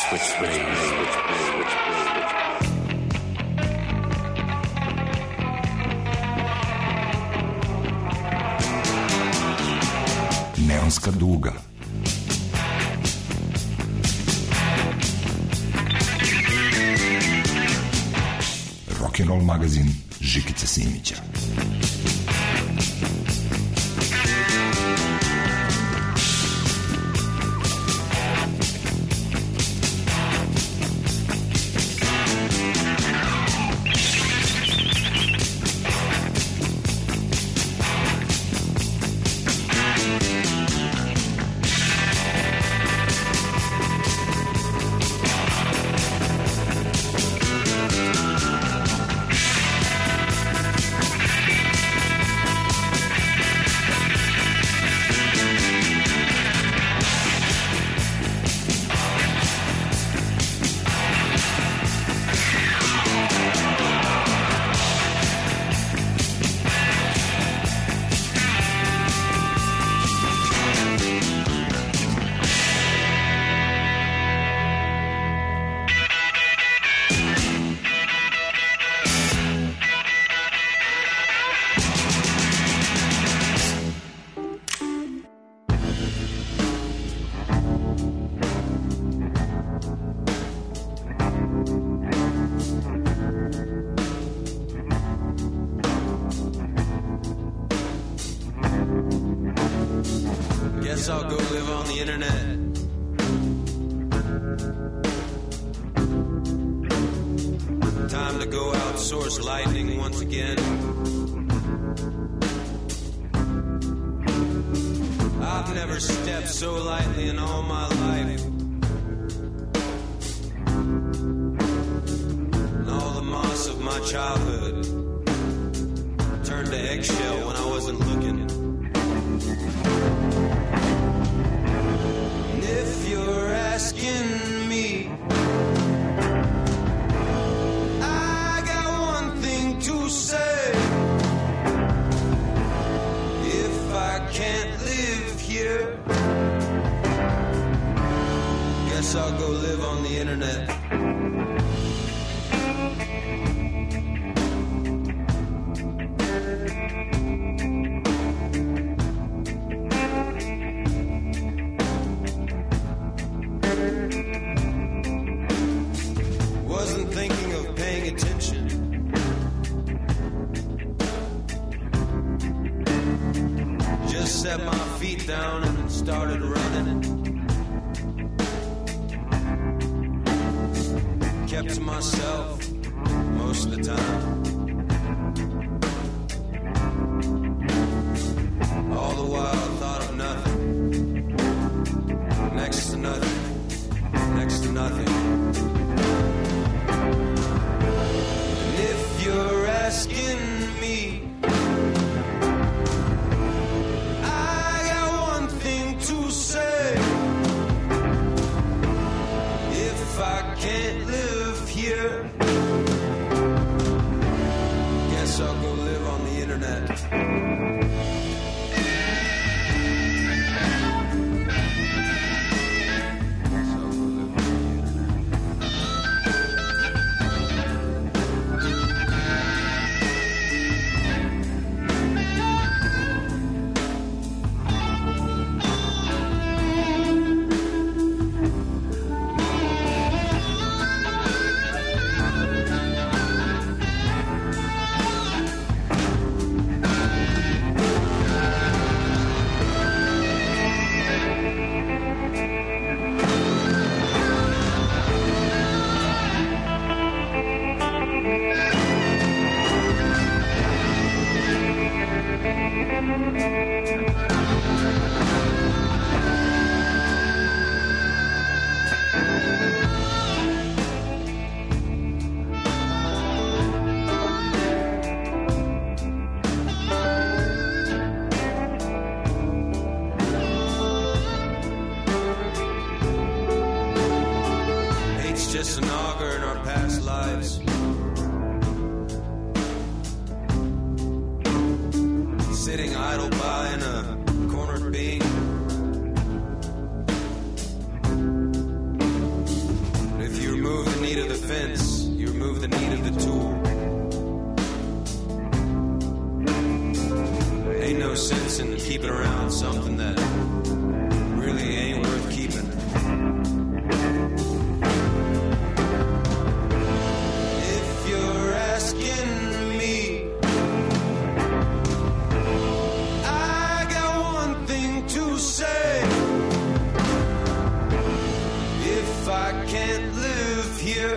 Neonska duga. Rock'n'roll magazin Žikice Simića. I'll go live on the internet. Time to go outsource lightning once again. I've never stepped so lightly in all my life. And all the moss of my childhood turned to eggshell when I wasn't looking. If you're asking me, I got one thing to say. If I can't live here, guess I'll go live on the internet. Set my feet down and started running. Kept to myself most of the time. All the while I thought of nothing. Next to nothing. Next to nothing. And if you're asking me, if I can't live here, guess I'll go live on the internet. Just an auger in our past lives. Sitting idle by in a cornered being. no sense in keeping around something that really ain't worth keeping. If you're asking me, I got one thing to say. If I can't live here,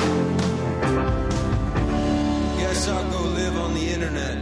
guess I'll go live on the internet.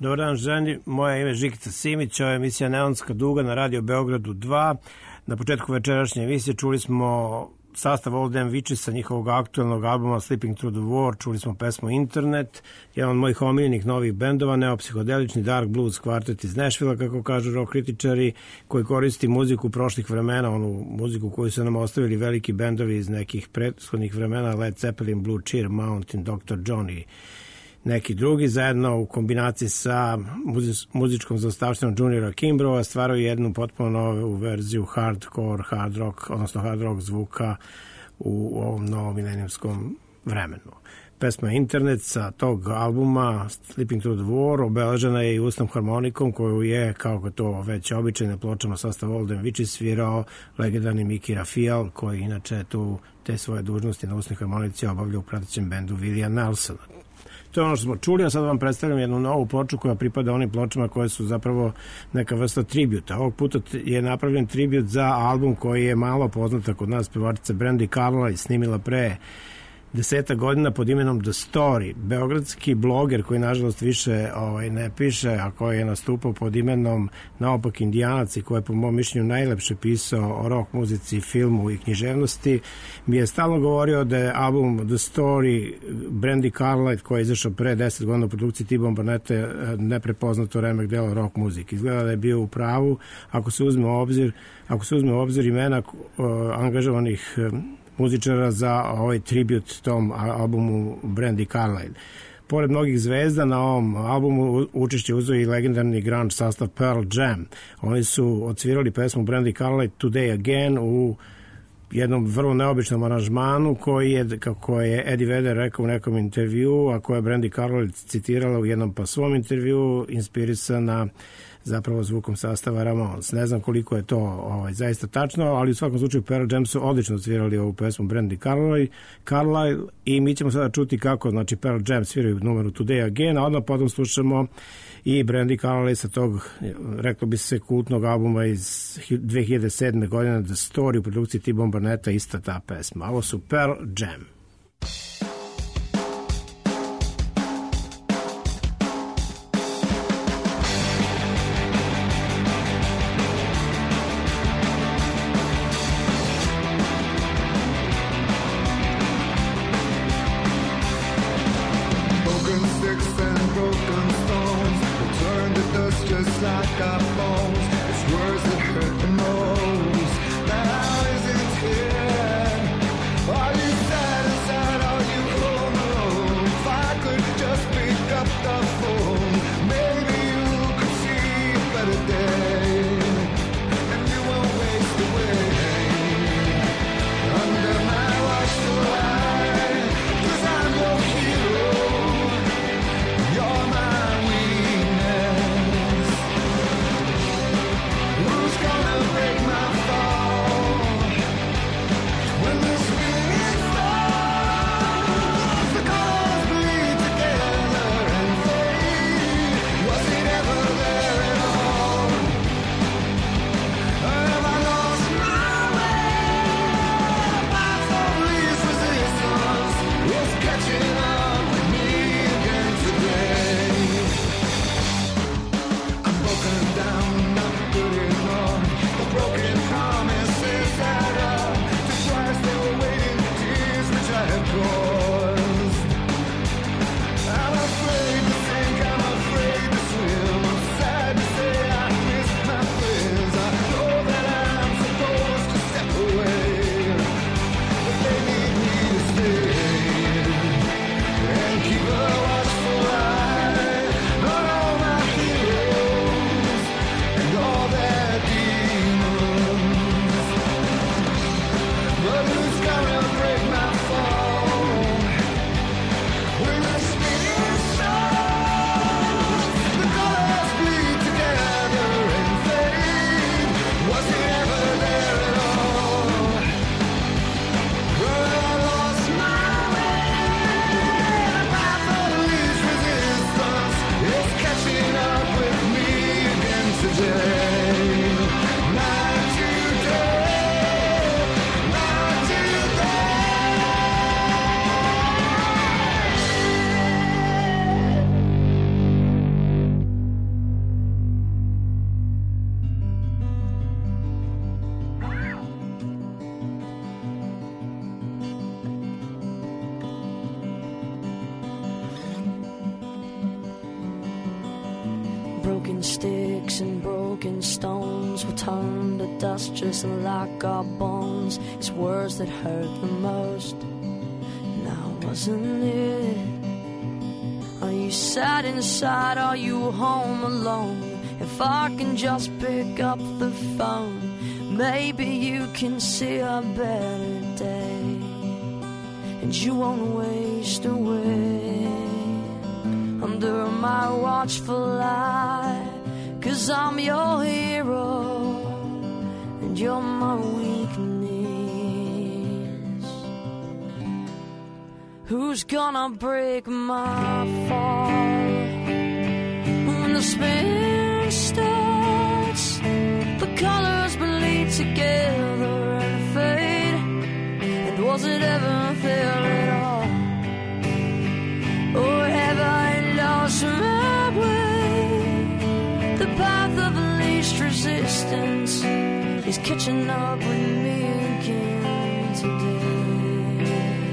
Dobar dan, ženi. Moje ime je Žikica Simić, ovo je emisija Neonska duga na Radio Beogradu 2. Na početku večerašnje emisije čuli smo sastav Old Damn Witches sa njihovog aktualnog albuma Sleeping Through the War, čuli smo pesmu Internet, jedan od mojih omiljenih novih bendova, neopsihodelični dark blues kvartet iz Nashvilla, kako kažu rock kritičari, koji koristi muziku prošlih vremena, onu muziku koju su nam ostavili veliki bendovi iz nekih prethodnih vremena, Led Zeppelin, Blue Cheer, Mountain, Dr. John i neki drugi, zajedno u kombinaciji sa muzičkom zaostavštinom Juniora Kimbrougha stvaraju jednu potpuno novu verziju hardcore, hard rock, odnosno hard rock zvuka u ovom novom milenijumskom vremenu. Pesma Internet sa tog albuma Sleeping Through the War obeležena je i usnom harmonikom koju je, kao to već običaj na pločama sastava Old Damn Witches, svirao legendarni Mickey Raphael, koji inače tu te svoje dužnosti na usnoj harmonici obavlja u pratećem bendu Willia Nelsona. To je ono što smo čuli, a sad vam predstavljam jednu novu ploču koja pripada onim pločama koje su zapravo neka vrsta tributa. Ovog puta je napravljen tribut za album koji je malo poznata kod nas, pevačica Brandi Carlile snimila pre 10 godina pod imenom The Story. Beogradski bloger koji nažalost više ne piše, a koji je nastupao pod imenom Naopak Indijanac i koji je po mom mišljenju najlepše pisao o rock muzici, filmu i književnosti, mi je stalno govorio da je album The Story Brandi Carlile, koji je izašao pre 10 godina u produkciji T-Bone Burnetta, neprepoznato remek delo rock muzike. Izgleda da je bio u pravu ako se uzme u obzir imena angažovanih muzičara za ovaj tribut tom albumu Brandi Carlile. Pored mnogih zvezda na ovom albumu učešće uzeo i legendarni grunge sastav Pearl Jam. Oni su odsvirali pesmu Brandi Carlile Today Again u jednom vrlo neobičnom aranžmanu koji je, kako je Eddie Vedder rekao u nekom intervju, a koje je Brandi Carlile citirala u jednom pa svom intervju, inspirisana zapravo zvukom sastava Ramones. Ne znam koliko je to zaista tačno, ali u svakom slučaju Pearl Jam su odlično svirali ovu pesmu Brandi Carlile i mi ćemo sada čuti kako, znači, Pearl Jam sviraju numeru Today Again, a odmah potom slušamo i Brandi Carlile sa tog, reklo bi se, kultnog albuma iz 2007. godine The Story u produkciji T-Bone Burnetta, ista ta pesma. Ovo su Pearl Jam. Break my broken sticks and broken stones will turn to dust just like our bones. It's words that hurt the most. Now wasn't it? Are you sad inside? Are you home alone? If I can just pick up the phone, maybe you can see a better day, and you won't waste away under my watchful eye. 'Cause I'm your hero and you're my weakness. Who's gonna break my fall when the spin starts? The colors bleed together and fade. And was it ever fair at all? Or have I lost my way? The path of least resistance is catching up with me again today.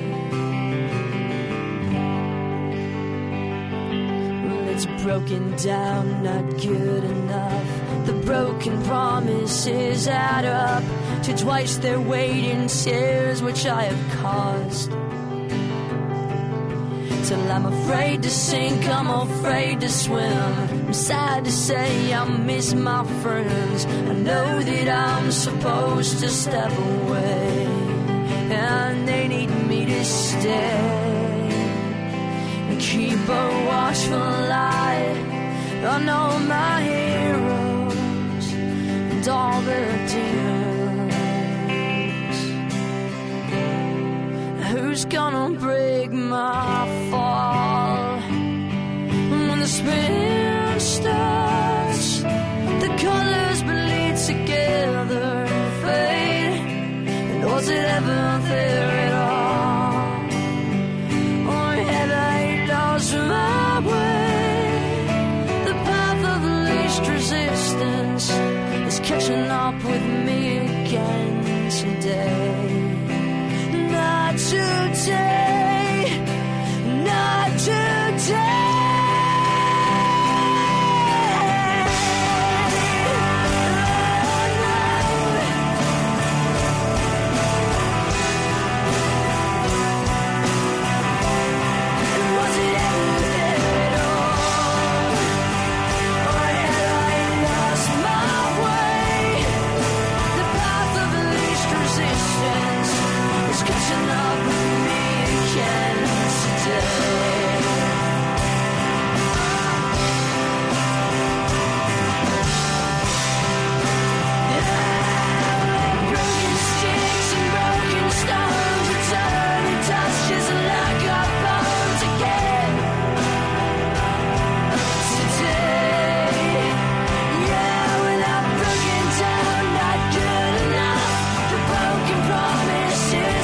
Well, it's broken down, not good enough. The broken promises add up to twice their weight in tears, which I have caused. Till I'm afraid to sink, I'm afraid to swim. I'm sad to say I miss my friends. I know that I'm supposed to step away, and they need me to stay and keep a watchful eye on all my heroes and all their demons. Who's gonna break my fall when the spin starts? The colors bleed together and fade. And was it ever fair at all? Or have I lost my way? The path of least resistance is catching up with me again today. Not today, not today. Catching up with me again today. Broken sticks and broken stones return to dust just like our bones again today. Yeah, when I'm broken down, not good enough. The broken promises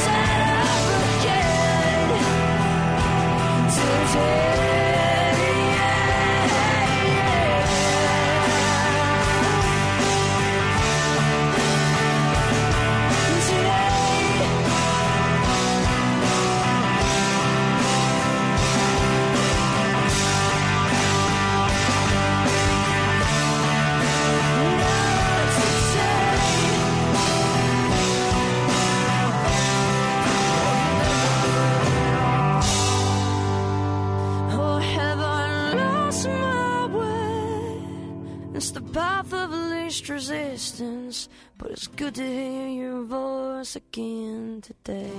resistance, but it's good to hear your voice again today.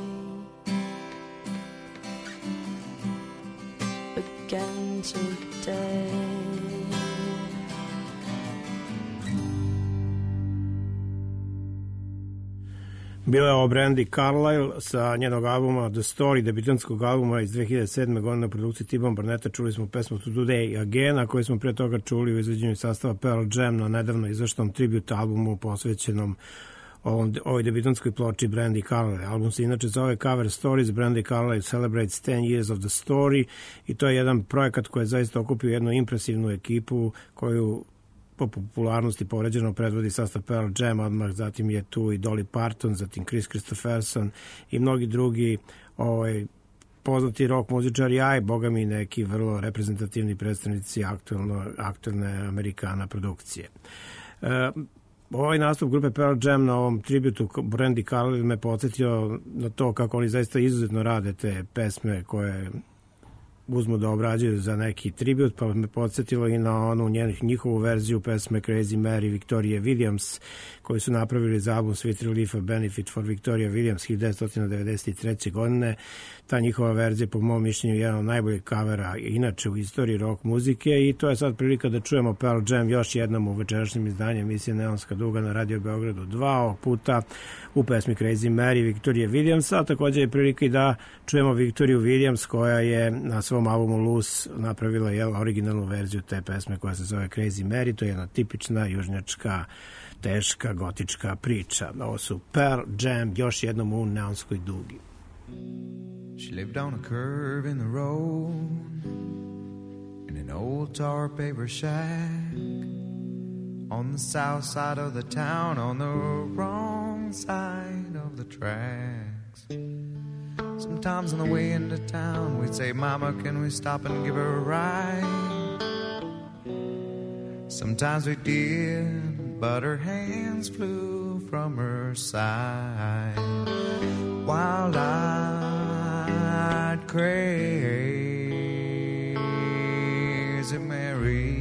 Again today. Bila je ovo Brandi Carlile sa njenog albuma The Story, debitanskog albuma iz 2007. godine u produkciji T-Bone Barnetta. Čuli smo pesmu Today Again, a koju smo pre toga čuli u izvođenju sastava Pearl Jam na nedavno izveštom tribute albumu posvećenom ovoj debitanskoj ploči Brandi Carlile. Album se inače zove Cover Stories. Brandi Carlile celebrates 10 years of the story i to je jedan projekat koji je zaista okupio jednu impresivnu ekipu koju po popularnosti povređeno predvodi sastav Pearl Jam, odmah zatim je tu i Dolly Parton, zatim Chris Christopherson i mnogi drugi poznati rock muzičari, a i boga mi neki vrlo reprezentativni predstavnici aktualne Amerikana produkcije. Ovaj nastup grupe Pearl Jam na ovom tributu Brandi Carlile me podsjetio na to kako oni zaista izuzetno rade te pesme koje uzmu da obrađuju za neki tribut, pa me podsjetilo i na onu njihovu verziju pesme Crazy Mary Victoria Williams, koju su napravili za album Sweet Relief, A Benefit for Victoria Williams 1993. godine. Ta njihova verzija, po mom mišljenju, je jedan od najboljih kavera inače u istoriji rock muzike i to je sad prilika da čujemo Pearl Jam još jednom u večerašnjem izdanju emisije Neonska duga na Radio Beogradu 2, ovog puta u pesmi Crazy Mary Victoria Williams, a također je prilika i da čujemo Victoriju Williams koja je na svom albumu Loose napravila originalnu verziju te pesme koja se zove Crazy Mary. To je jedna tipična južnjačka teška gotička priča. Ovo su Pearl Jam još jednom u Neonskoj dugi. She lived on a curve in the road in an old tar paper shack on the south side of the town, on the wrong side of the tracks. Sometimes on the way into town we'd say, Mama, can we stop and give her a ride? Sometimes we did, but her hands flew from her side. Wild-eyed Crazy Mary.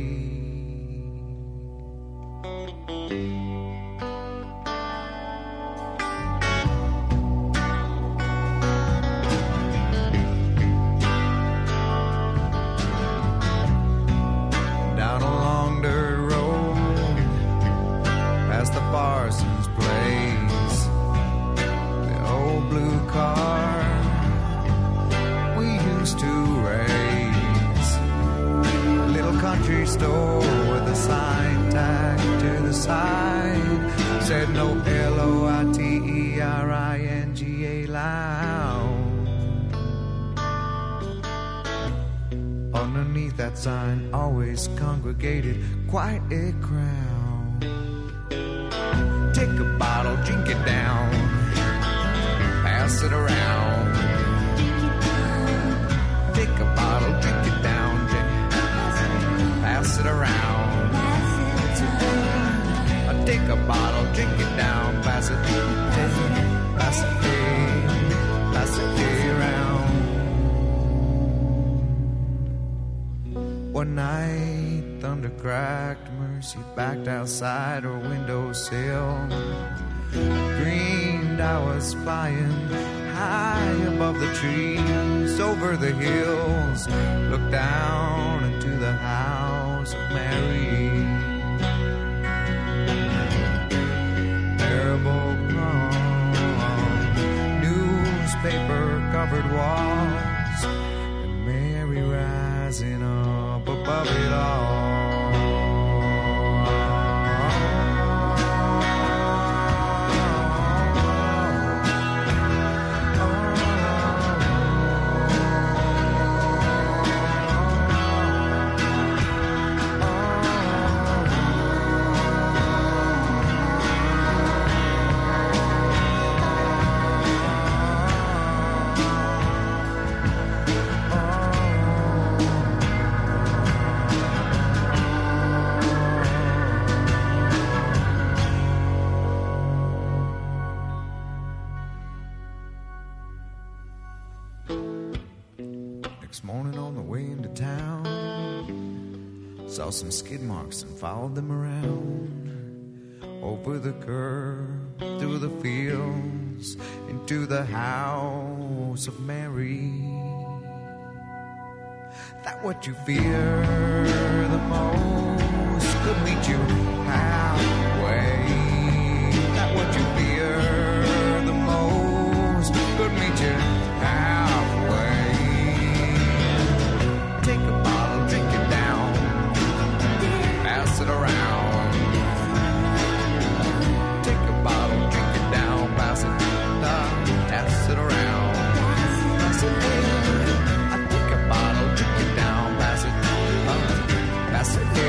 Down a long dirt road, past the parson's place, the old blue car we used to race, a little country store with a sign tacked to the side said no Loiteringa lounge. Underneath that sign always congregated quite a crowd. Take a bottle, drink it down, pass it around. Take a bottle, drink it down, pass it around. Take a bottle, drink it down, pass it around. One night, thunder cracked, Mercy backed outside her windowsill. Dreamed I was flying high above the trees, over the hills, looked down into the house of Mary. Terrible calm, newspaper-covered walls, and Mary rising up above it all. Saw some skid marks and followed them around, over the curb, through the fields, into the house of Mary. That what you fear the most could meet you halfway. That what you fear the most could meet you halfway. Take a bottle, drink it down, pass it around. Take a bottle, drink it down, pass it around. Pass it around. I take a bottle, drink it down, pass it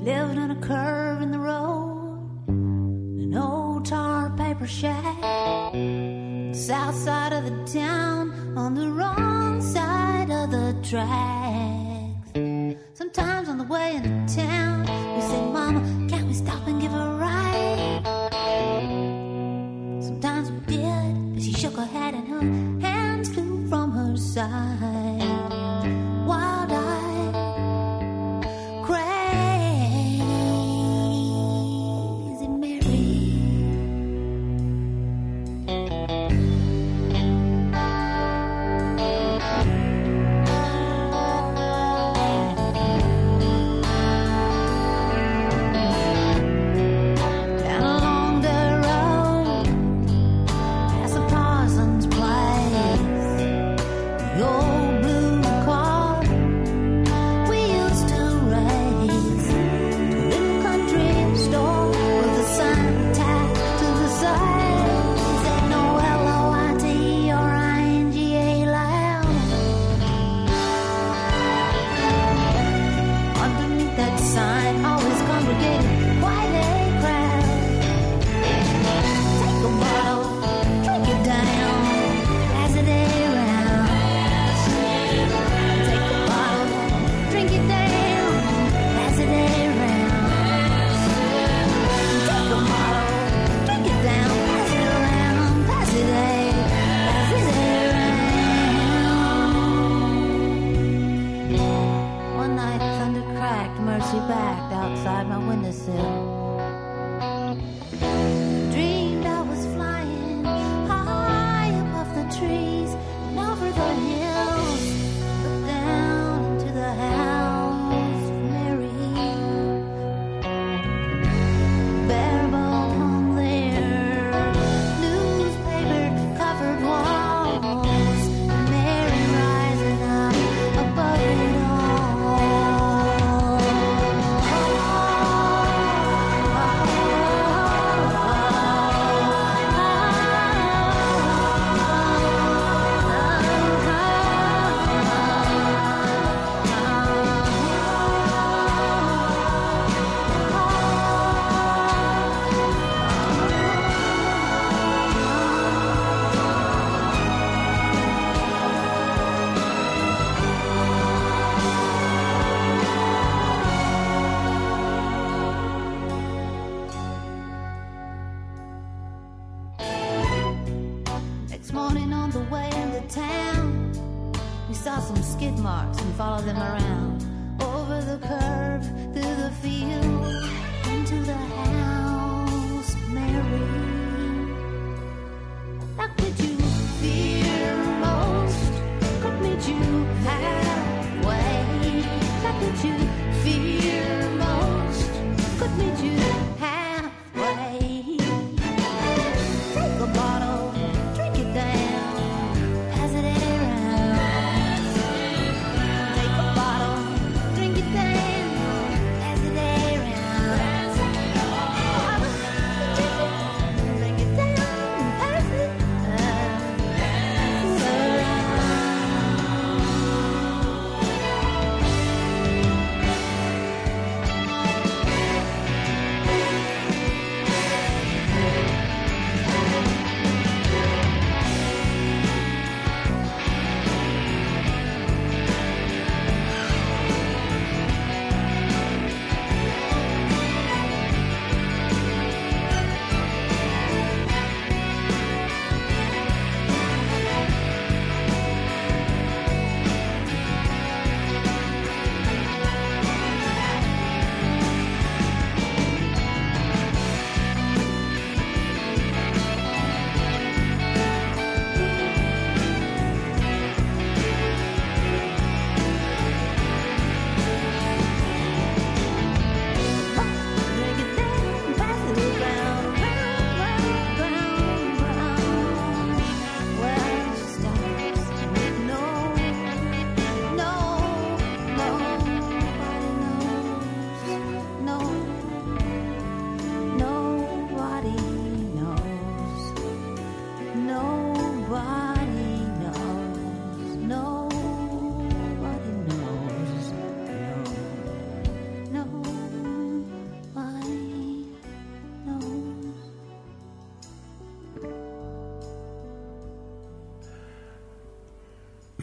lived in a curve in the road, an old tar paper shack, south side of the town, on the wrong side of the tracks. Sometimes on the way into town, we say, Mama, can't we stop and give a ride? Sometimes we did, but she shook her head and her hands flew from her side. Wild-eyed, crazy Mary. Down along the road, past the Parsons place, the old blue car we used to race, to a little country store with a sign tacked to the side. Said no L-O-I-T or I-N-G-A loud. Underneath that sign, always congregated quite a crowd. Take a bottle, drink it down, pass it around. Take a bottle, drink it down, pass it around. Take a bottle, drink it down, pass it around, pass it around. One night thunder cracked, Mercy backed outside my windowsill. Dreamed I was flying high above the trees and over the hills, but down into the house of Mary. Bare-boned hung there, newspaper covered walls, and Mary rising up above it Next morning on the way into town, we saw some skid marks and followed them around. Over the curve, through the field, into the house of Mary. That which you fear most could meet you halfway. That which you fear most could meet you halfway. Take a bottle, drink it down, pass it around. Take a bottle,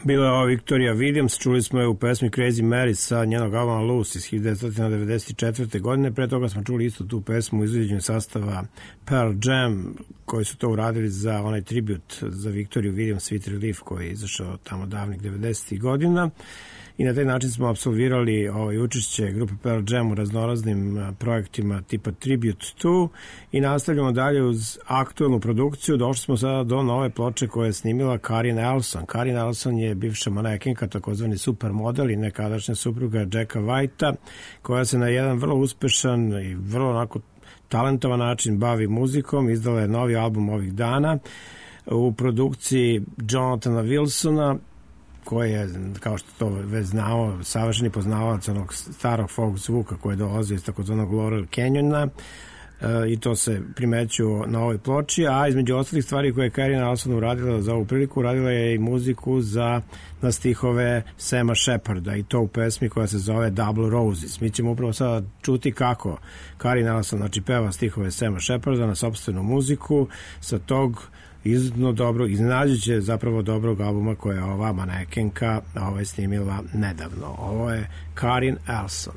Bila je ova Victoria Williams, čuli smo je u pesmi Crazy Mary sa njenog albuma Loose iz 1994. godine. Pre toga smo čuli isto tu pesmu u izvođenju sastava Pearl Jam, koji su to uradili za onaj tribut za Victoriju Williams Sweet Relief koji je izašao tamo davnih 90. godina. I na taj način smo apsolvirali učešće grupe Pearl Jam u raznoraznim projektima tipa Tribute 2 i nastavljamo dalje uz aktualnu produkciju. Došli smo sada do nove ploče koje je snimila Karin Elson. Karin Elson je bivša manekenka, takozvani supermodel i nekadašnja supruga Jacka Whitea, koja se na jedan vrlo uspešan i vrlo onako talentovan način bavi muzikom. Izdala je novi album ovih dana u produkciji Jonathana Wilsona, koji je, kao što to već znao, savršeni poznavalac onog starog folk zvuka koji je dolazio iz takozvanog Laurel Canyona, i to se primećuje na ovoj ploči, a između ostalih stvari koje je Karin Elson uradila za ovu priliku, uradila je i muziku na stihove Sama Sheparda, i to u pesmi koja se zove Double Roses. Mi ćemo upravo sada čuti kako Karin Elson peva stihove Sama Sheparda na sopstvenu muziku sa tog izuzetno dobro, iznenađujuće zapravo dobrog albuma koje je ova manekenka snimila nedavno. Ovo je Karin Elson.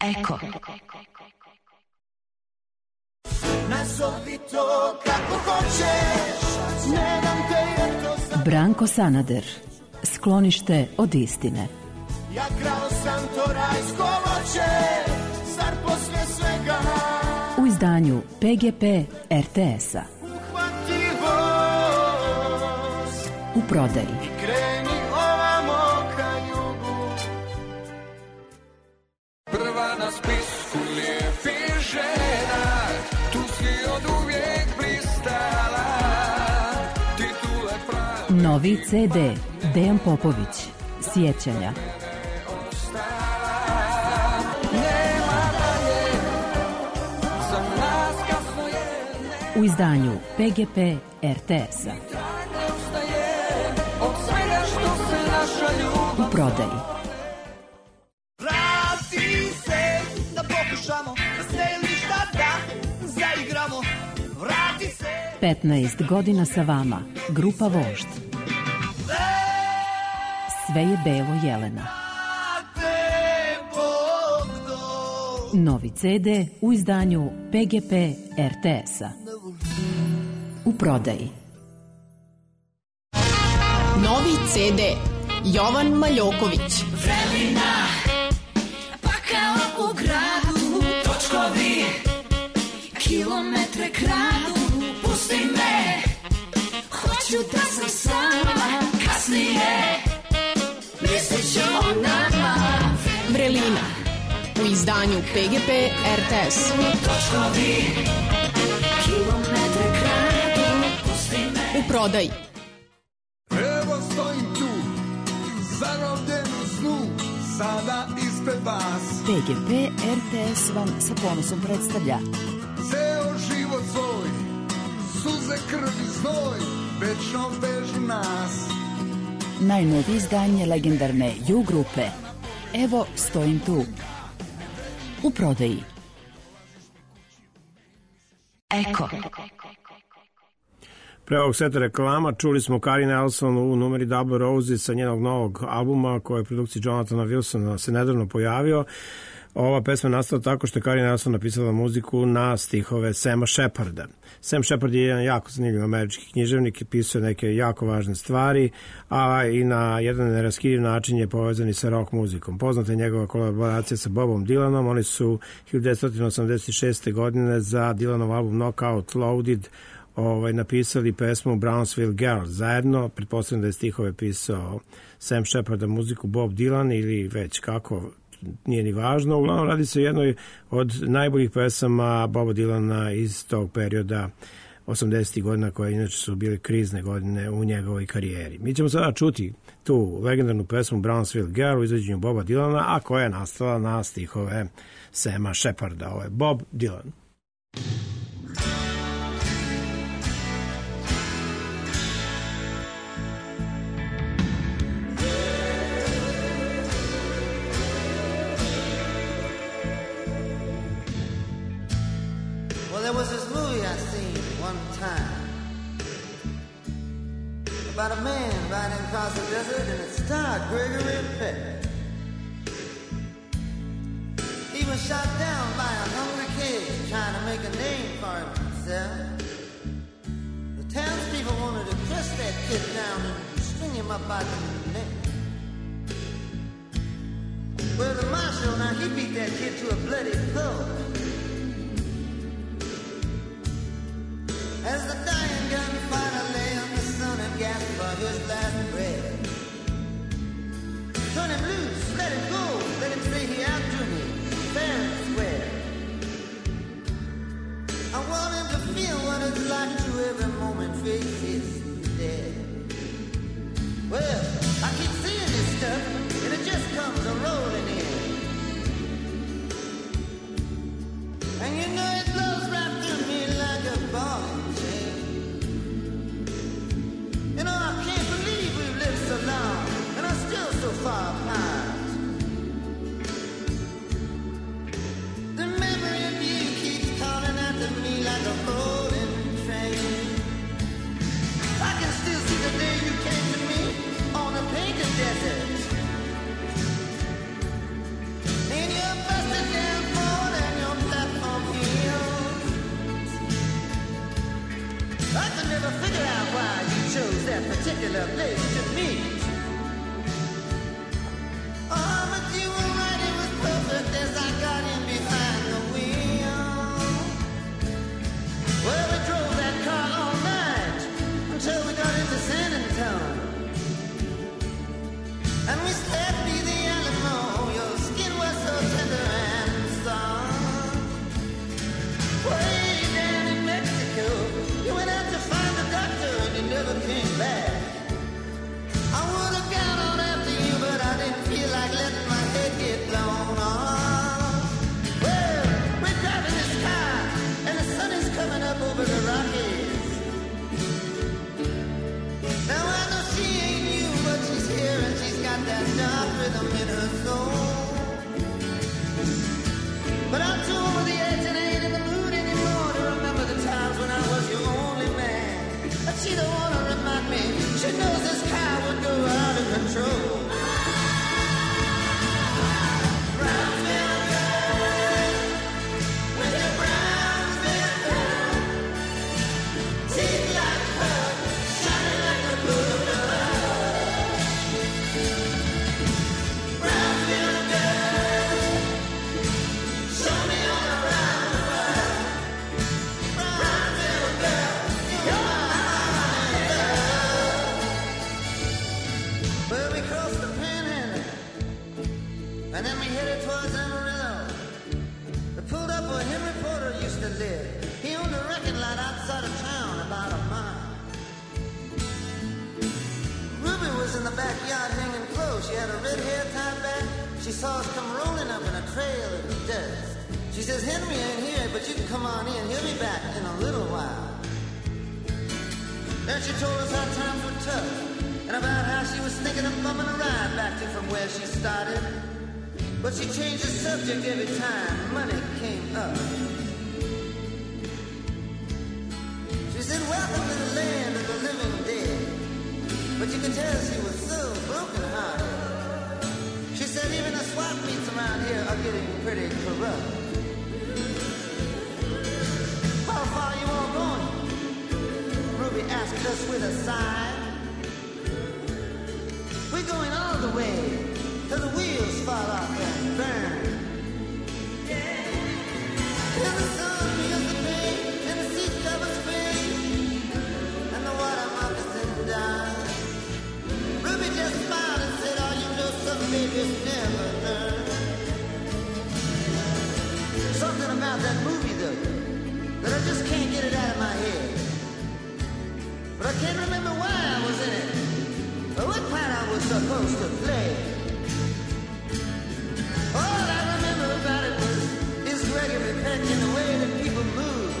Eko. Nazovi to kako hoćeš, ne dam te jer to sam. Branko Sanader, Sklonište od istine. Ja krao sam to rajsko voće, zar posle svega U izdanju PGP RTS-a. uhvati voz U prodaji. i kreni ovamo ka jugu. Prva na spisku lijepih žena, tu si od uvijek blistala, titule prave. Novi CD Dejan Popović, Sjećanja. U izdanju PGP RTS-a. U prodaji. Vrati se da pokušamo, da stajališta da zaigramo. Vrati se 15 godina sa vama, grupa Vožd. Sve je belo Jelena. te Bog do. Novi CD u izdanju PGP RTS-a. U prodaji. Novi CD Jovan Maljoković. Vrelina, pa kao u gradu, točkovi, kilometre kradu, pusti me, hoću da sam sama, kasnije, mislit ću o nama. Vrelina u izdanju PGP RTS. Točkovi, kilometre kradu, pusti me. U prodaji. Evo stojim tu, zarobljen u snu, sada ispred vas. PGP RTS vam sa ponosom predstavlja Ceo život svoj, suze, krv i znoj, večno vežu nas. najnovije izdanje legendarne U grupe. Evo stojim tu. U prodaji. Eko. Pre ovog seta reklama čuli smo Kari Nelson u numeri Double Roses sa njenog novog albuma koji je u produkciji Jonathana Wilsona se nedavno pojavio. Ova pesma je nastala tako što je Kari Nelson napisala muziku na stihove Sama Sheparda. Sam Shepard je jedan jako zanimljiv američki književnik i pisao neke jako važne stvari, a i na jedan neraskidiv način je povezan i sa rock muzikom. Poznata je njegova kolaboracija sa Bobom Dylanom. Oni su 1986. godine za Dylanov album Knockout Loaded napisali pesmu Brownsville Girl zajedno. Pretpostavljam da je stihove pisao Sam Shepard, muziku Bob Dylan ili već kako, nije ni važno. Uglavnom radi se o jednoj od najboljih pesama Boba Dylana iz tog perioda 80. godina, koje inače su bile krizne godine u njegovoj karijeri. Mi ćemo sada čuti tu legendarnu pesmu Brownsville Girl u izvođenju Boba Dylana, a koja je nastala na stihove Sama Sheparda. Ovo je Bob Dylan. There was this movie I seen one time about a man riding across the desert, and it starred Gregory Peck. He was shot down by a hungry kid trying to make a name for himself. The townspeople wanted to press that kid down and string him up by the neck. Well, the marshal, now he beat that kid to a bloody pulp. As the dying gunfighter lay on the sun and gasped for his last breath. Turn him loose, let him go, let him say he outdrew me, fair and square. I want him to feel what it's like to every moment face his death. Well, I keep seeing this stuff, and it just comes a-rolling in. And you know it blows right through me like a ball. You know, I can't believe we've lived so long and are still so far apart. The memory of you keeps calling after me like a rolling train. I can still see the day you came to me on a And we slept near the Alamo. Your skin was so tender and soft. Way down in Mexico, you went out to find a doctor and you never came back. I would have gone on after you, but I didn't feel like letting my head get blown off. Well, we're driving this car, and the sun is coming up over the Rockies. Now I know she ain't you, but she's here, and she's got that dark rhythm in her soul. But I'm too over the edge, and I ain't in the mood anymore to remember the times when I was your only man. But she don't want to remind me. She knows this car would go out of control. Brownsville girl, with your Brownsville girl, teeth like pearl, shining like the Buddha. Brownsville girl, show me all around the world. Brownsville girl, you're my girl. Well, we crossed the Panhandle, and then we headed towards Amarillo. We pulled up where Henry Porter used to live. He owned a wrecking lot outside of town, about a mile. Ruby was in the backyard hanging close. She had her red hair tied back. She saw us come rolling up in a trail of dust. She says, Henry ain't here, but you can come on in. He'll be back in a little while. Then she told us how times were tough, and about how she was thinking of bumming a ride back to from where she started. But she changed the subject every time money came up. She said, welcome to the land of the living dead. But you could tell she was so broken-hearted. She said, even the swap meets around here are getting pretty corrupt. How far you all going? Ruby asked us with a sigh. We're going all the way till the wheels fall off and burn. And the sun feels the pain, and the seat covers fade, and the water moccasins die. Ruby just smiled and said, oh, you know some babies never learn. Something about that movie, though, that I just can't get it out of my head. But I can't remember why I was in it, or what part I was supposed to play. All I remember about it was his Gregory Peck and the way that people move.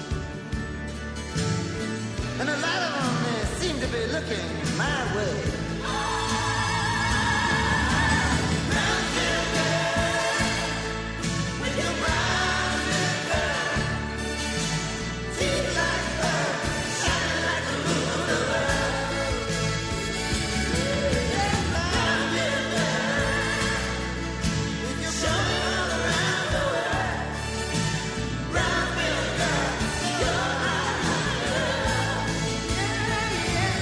And a lot of them seemed to be looking my way. Brownsville girl, with your Brownsville girl, teeth like pearl, shining like the moon above. Brownsville girl, with your show me all around the world. Brownsville girl, you're my girl. Yeah, yeah.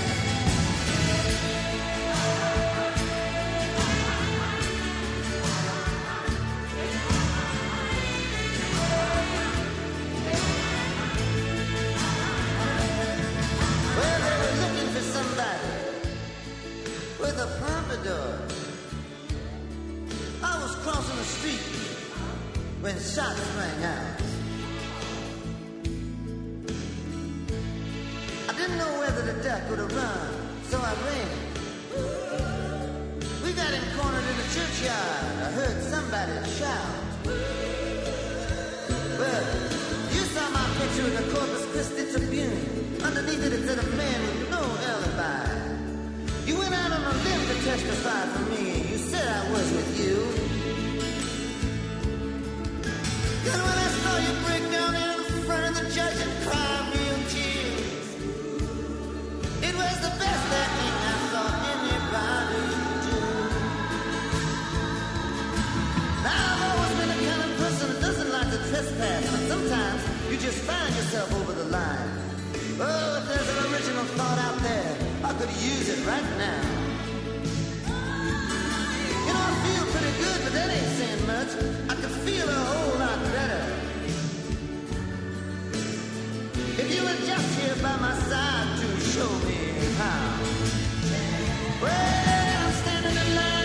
Well, they were looking for somebody with a pompadour. I was crossing the street when shots rang out. I didn't know whether to duck or to run, so I ran. We got him cornered in the churchyard. I heard somebody shout. Well, you saw my picture in the Corpus Christi Tribune. Underneath it, it said a man with no alibi. You went out on a limb to testify for me. You said I was with you. Then when I saw you break down in front of the judge and cry real tears, it was the best that thing I saw anybody do. Now I've always been the kind of person that doesn't like to trespass, but sometimes you just find yourself over the line. Oh, if there's an original thought out there, I could use it right now. You know, I feel pretty good, but that ain't saying much. I could feel a whole lot better if you were just here by my side to show me how. Well, I'm standing in line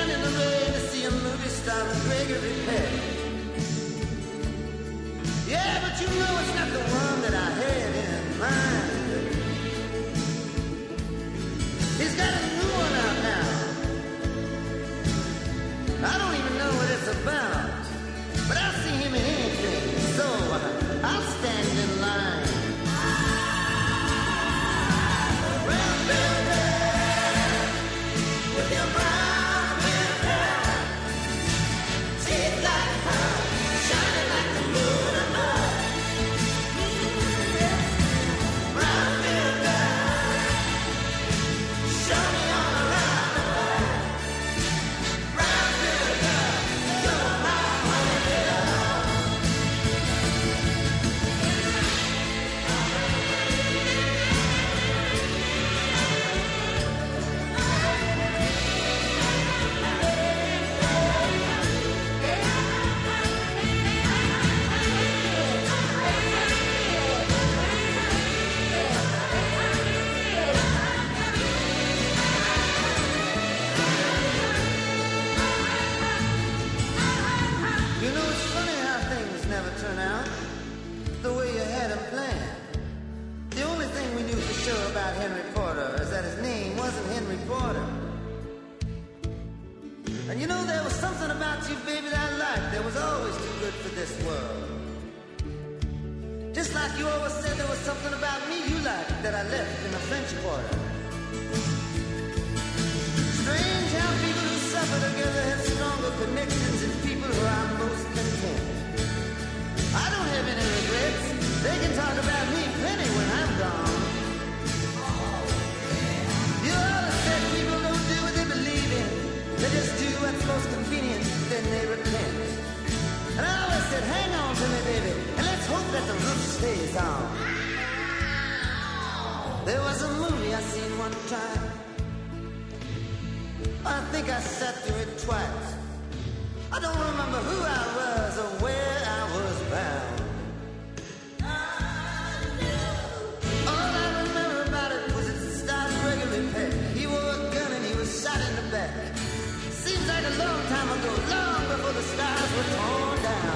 And you know there was something about you, baby, that I liked. That was always too good for this world. Just like you always said there was something about me you liked that I left in the French Quarter. Strange how people who suffer together have stronger connections than people who are most content. I don't have any regrets. They can talk about me plenty when I'm gone. You always said people don't do what they believe in. They just do what's most convenient, then they repent. And I always said, hang on to me, baby, and let's hope that the roof stays on. There was a movie I seen one time. I think I sat through it twice. I don't remember who I was or where I was bound. All I remember about it was it started Gregory Peck. He wore a gun and he was shot in the back. Seems like a long time ago, long before the stars were torn down.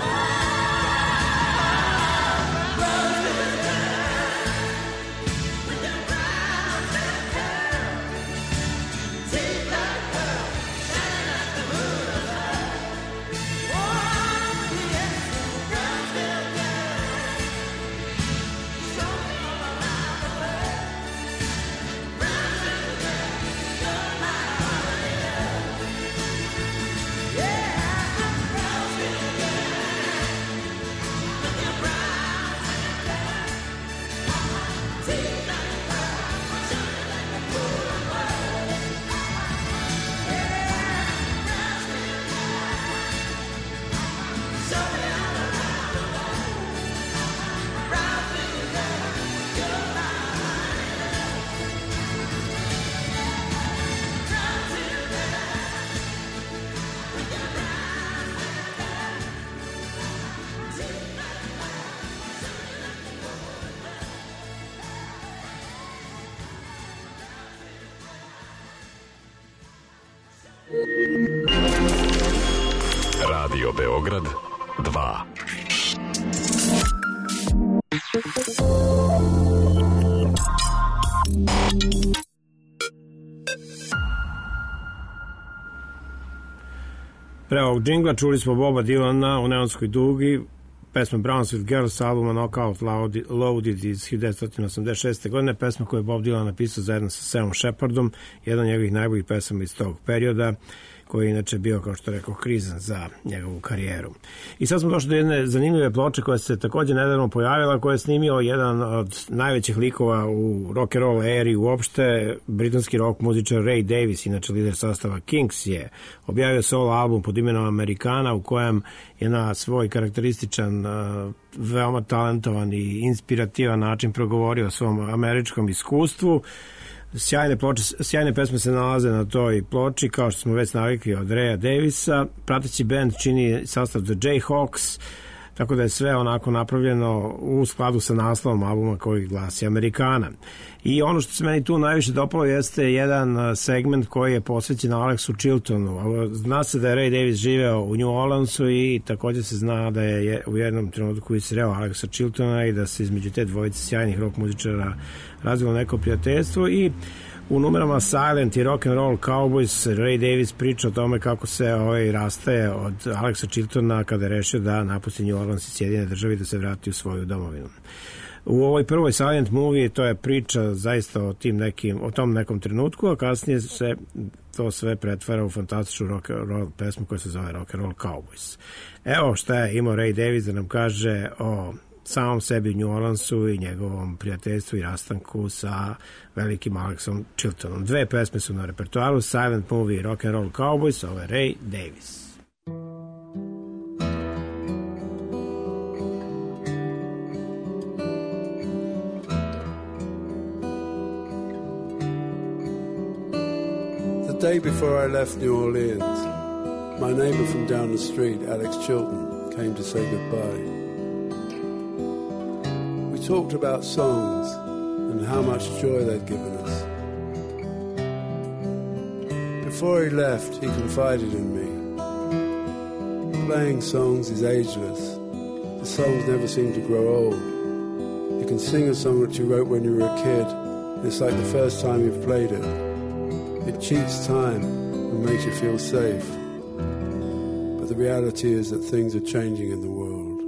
Radio Beograd 2. Pre ovog džingla čuli smo Boba Dylana u Neonskoj dugi, pesma Brownsville Girls sa albuma Knockout Loaded iz 1986. godine, pesma koju je Bob Dylan napisao zajedno sa Samom Shepardom, jedan od njegovih najboljih pesama iz tog perioda, koji je inače bio, kao što rekao, krizan za njegovu karijeru. I sad smo došli do jedne zanimljive ploče koja se takođe nedavno pojavila, koja je snimio jedan od najvećih likova u rock and roll eri uopšte, britanski rock muzičar Ray Davies, inače lider sastava Kings, je objavio solo album pod imenom Americana, u kojem je na svoj karakterističan, veoma talentovan i inspirativan način progovorio o svom američkom iskustvu. Sjajne pesme se nalaze na toj ploči, kao što smo već navikli od Raya Davisa. Prateći band čini sastav The Jayhawks, tako da je sve onako napravljeno u skladu sa naslovom albuma koji glasi Americana. I ono što se meni tu najviše dopalo jeste jedan segment koji je posvećen Alexu Chiltonu. Zna se da je Ray Davies živeo u New Orleansu i također se zna da je u jednom trenutku i sreo Alexa Chiltona i da se između te dvojice sjajnih rock muzičara razvilo neko prijateljstvo. I u numerama Silent i Rock and Roll Cowboys Ray Davies priča o tome kako se rastaje od Alexa Chiltona kada je rešio da napusti New Orleans i Sjedinjene Države i da se vrati u svoju domovinu. U ovoj prvoj Silent movie to je priča zaista o tom nekom trenutku, a kasnije se to sve pretvara u fantastičnu rock and roll pesmu koja se zove Rock and Roll Cowboys. Evo šta je imao Ray Davies da nam kaže o samom sebi u New Orleansu i njegovom prijateljstvu i rastanku sa velikim Alexom Chiltonom. Dve pesme su na repertoaru, Silent Movie i Rock and Roll Cowboys, ovo je Ray Davies. The day before I left New Orleans, my neighbor from down the street, Alex Chilton, came to say goodbye. We talked about songs and how much joy they'd given us. Before he left, he confided in me. Playing songs is ageless. The songs never seem to grow old. You can sing a song that you wrote when you were a kid, and it's like the first time you've played it. It cheats time and makes you feel safe. but the reality is that things are changing in the world.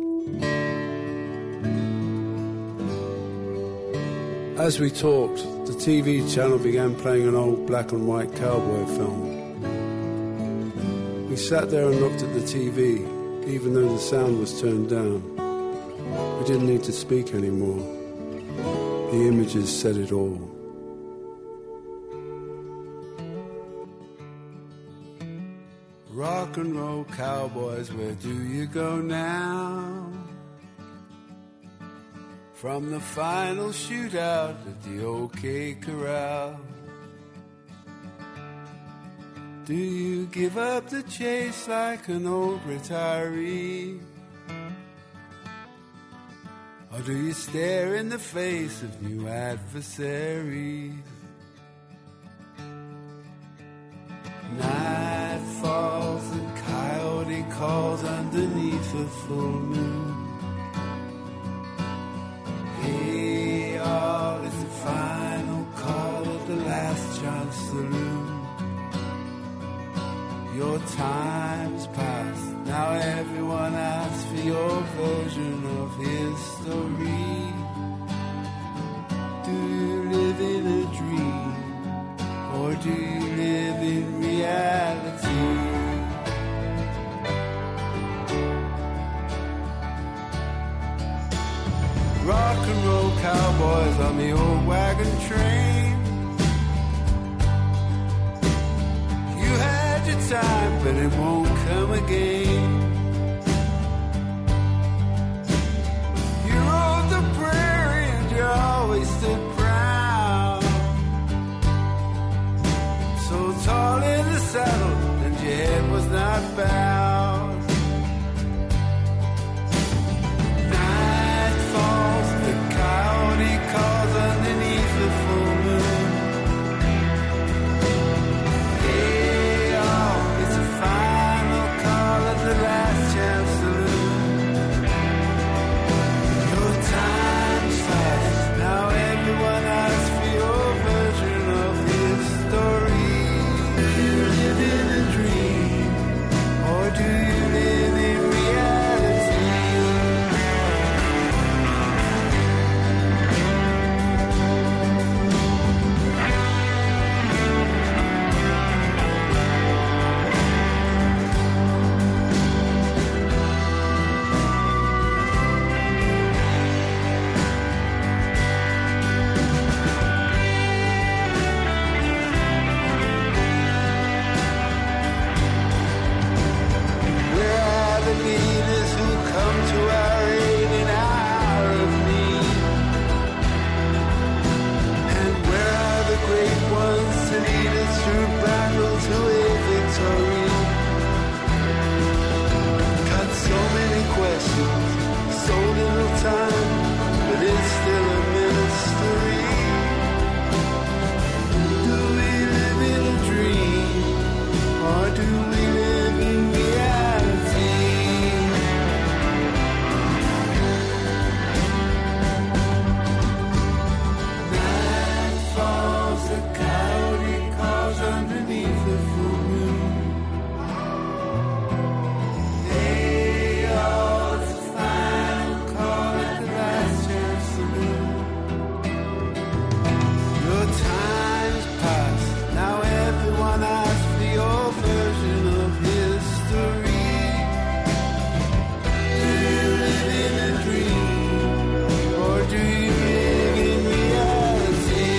As we talked, the TV channel began playing an old black and white cowboy film. We sat there and looked at the TV, even though the sound was turned down. We didn't need to speak anymore. The images said it all. Rock and roll cowboys, where do you go now? From the final shootout at the OK Corral. Do you give up the chase like an old retiree? Or do you stare in the face of new adversaries? Night falls and coyote calls underneath a full moon. Hey, all is the final call of the Last Chance Saloon. Your time's past, now everyone asks for your version of history. Do you live in a dream, or do you live in reality? Rock and roll cowboys on the old wagon train. You had your time, but it won't come again. You rode the prairie and you always stood proud. So tall in the saddle and your head was not bowed. Night falls, the coyote calls underneath the full moon. Hey, oh, it's a final call at the Last Chance Saloon. Your time's fast, now everyone asks for your version of history. Do you live in a dream, or do you live in reality? Where are the leaders who come to our aid in hour of need? And where are the great ones to lead us through battle to a victory? Got so many questions, so little time, but it's still a mystery. Do we live in a dream, or do we live in reality? Night falls, the coyote calls underneath the full moon. Hey, oh, it's the final call at the Last Chance Saloon. Your time's past, now everyone asks for your version of history. Do you live in a dream, or do you live in reality?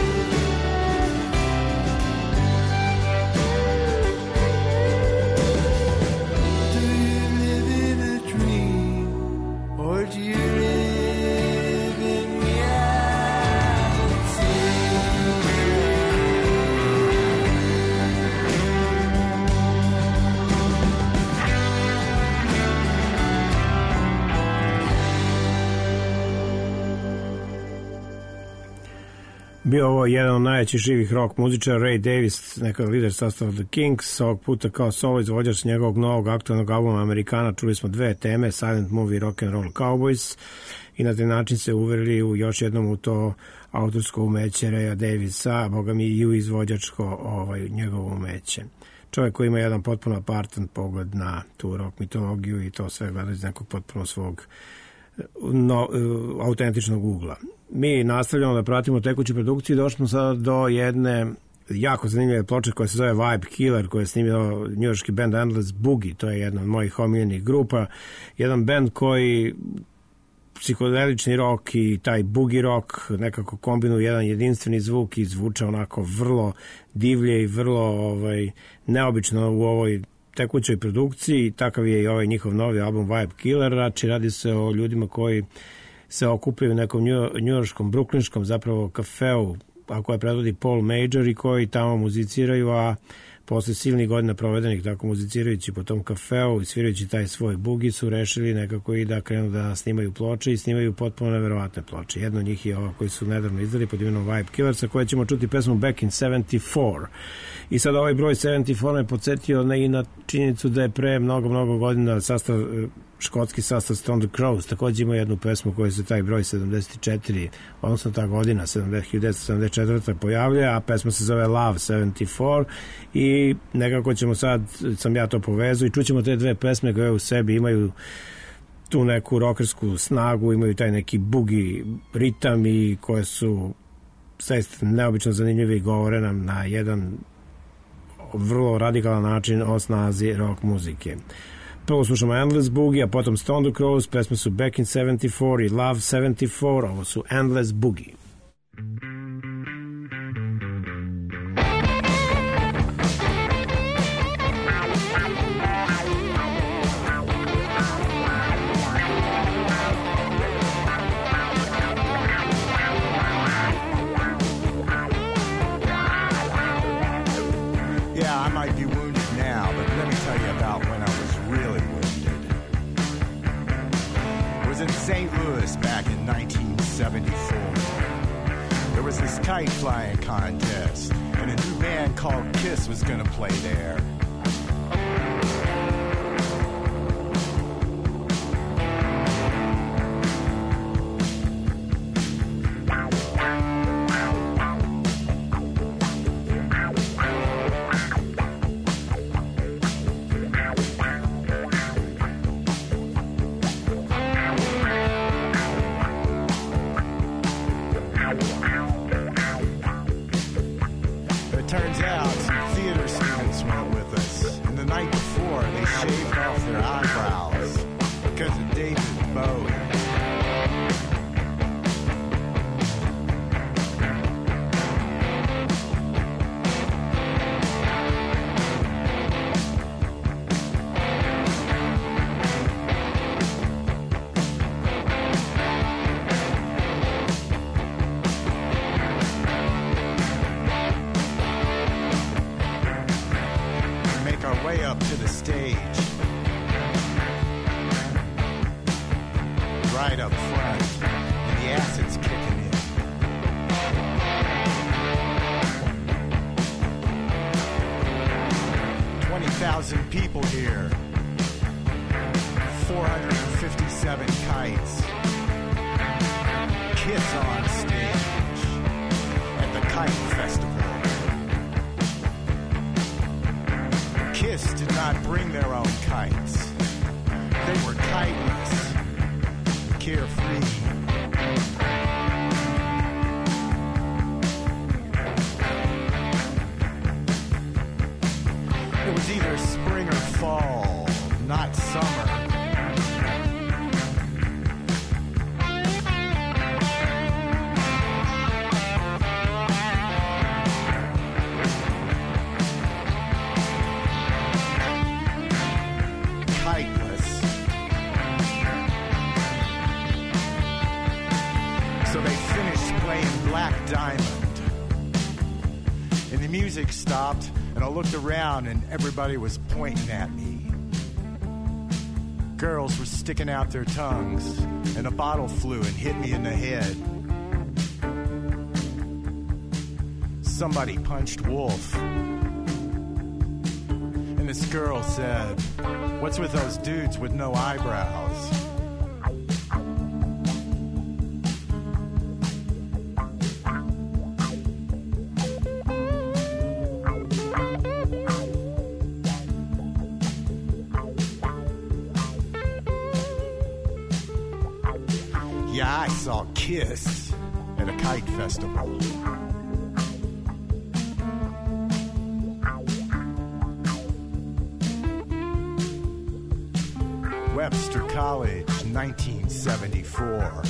Do you live in a dream, or do you live in reality? Bio ovo jedan od najvećih živih rock muzičara, Ray Davis, nekada lider sastava The Kinks, ovog puta kao solo izvođač s njegovog novog aktualnog albuma Amerikana. Čuli smo dve teme, Silent Movie i Rock and Roll Cowboys, i na taj način se uverili u još jednom u to autorsko umeće Raya Davisa, a boga mi i u izvođačko njegovo umeće. čovjek koji ima jedan potpuno apartan pogled na tu rock mitologiju i to sve gleda iz nekog potpuno svog autentičnog ugla. Mi nastavljamo da pratimo tekuću produkciju i došli smo sada do jedne jako zanimljive ploče koja se zove Vibe Killer, koja je snimio njujorški band Endless Boogie. To je jedna od mojih omiljenih grupa. Jedan band koji psihodelični rock i taj boogie rock nekako kombinuju jedan jedinstveni zvuk i zvuče onako vrlo divlje i vrlo neobično u ovoj tekućoj produkciji. Takav je i ovaj njihov novi album Vibe Killer. Znači, radi se o ljudima koji se okupaju u nekom njujorškom, bruklinskom zapravo kafeu, a koje predvodi Paul Major i koji tamo muziciraju, a posle silnih godina provedenih tako muzicirajući po tom kafeu i svirajući taj svoj bugi su rešili nekako i da krenu da snimaju ploče i snimaju potpuno neverovatne ploče. Jedno od njih je ova koji su nedavno izdali pod imenom Vibe Killer, sa koje ćemo čuti pesmu Back in 74. I sad ovaj broj 74 me podsjetio i na činjenicu da je pre mnogo godina škotski sastav Stone the Crows također ima jednu pesmu koja se taj broj 74, odnosno ta godina 1974 pojavlja, a pesma se zove Love 74 i nekako ćemo sad, sam ja to povezao i čućemo te dve pesme koje u sebi imaju tu neku rockersku snagu, imaju taj neki boogie ritam i koje su zaista neobično zanimljive i govore nam na jedan vrlo radikalan način o snazi rock muzike. Prvo slušamo Endless Boogie, a potom Stone the Crows, pesme su Back in 74 i Love 74, ovo su Endless Boogie. Yeah, I might be wounded now, but let me tell you about when I was really wounded. It was in St. Louis back in 1974. There was this kite flying contest, and a new band called Kiss was gonna play there. Turns out some theater students went with us, and the night before they shaved off their eyebrows because of David Bowie. Way up to the stage, right up front, and the acid's kicking in. $20,000 people here, 457 kites, Kiss on stage at the Kite Festival. Kiss did not bring their own kites. They were kiteless, carefree. It was either spring or fall, not summer. Diamond. And the music stopped, and I looked around, and everybody was pointing at me. Girls were sticking out their tongues, and a bottle flew and hit me in the head. Somebody punched Wolf. And this girl said, "What's with those dudes with no eyebrows?" Yeah, I saw Kiss at a kite festival. Webster College, 1974.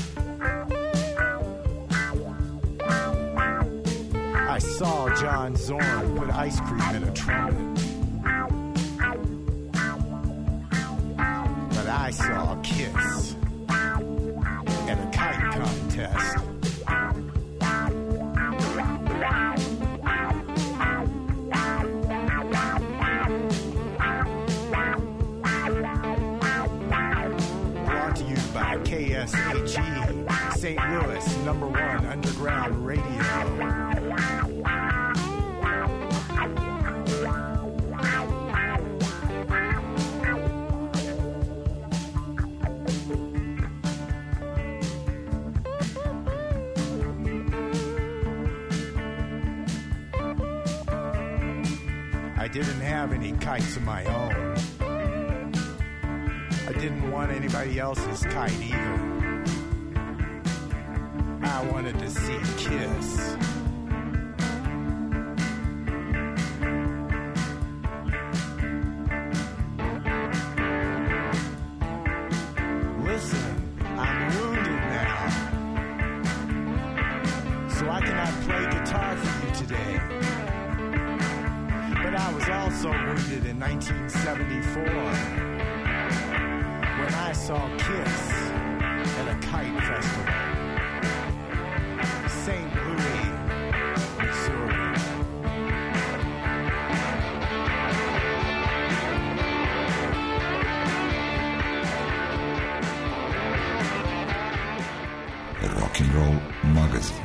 I saw John Zorn put ice cream in a trumpet. But I saw Kiss at a kite contest. Brought to you by KSHE, St. Louis, #1 underground radio. I didn't have any kites of my own. I didn't want anybody else's kite either. I wanted to see Kiss. Listen, I'm wounded now, so I cannot play guitar for you today. But I was also wounded in 1974 when I saw Kiss at a kite festival. St. Louis, Missouri. Rock and Roll Magazine.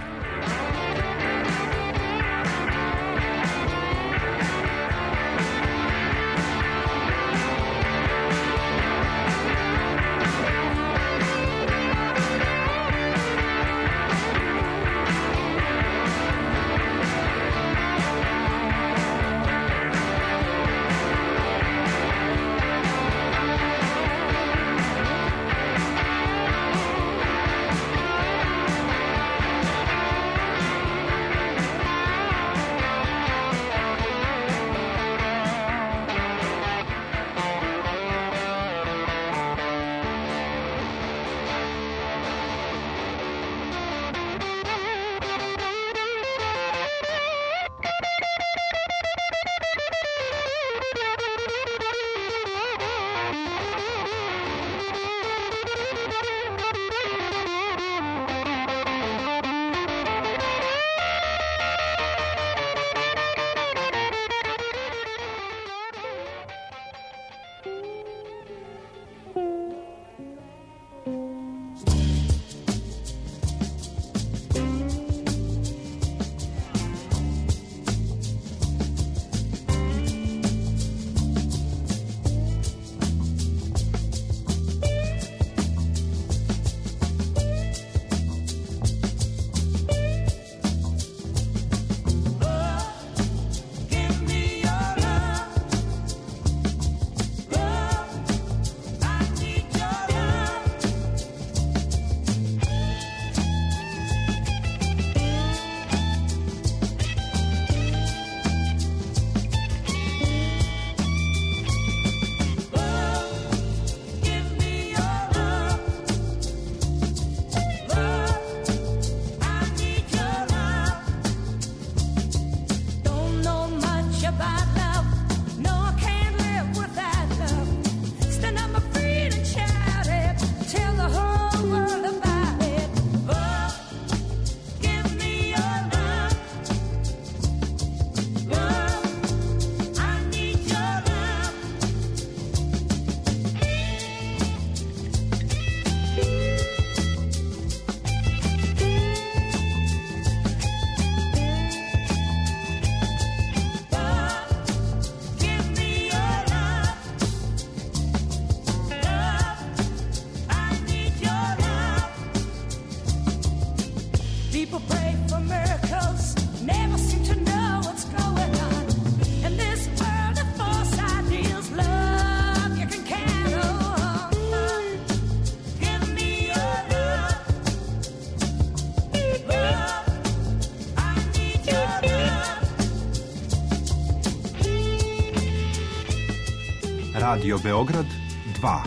Radio Beograd 2.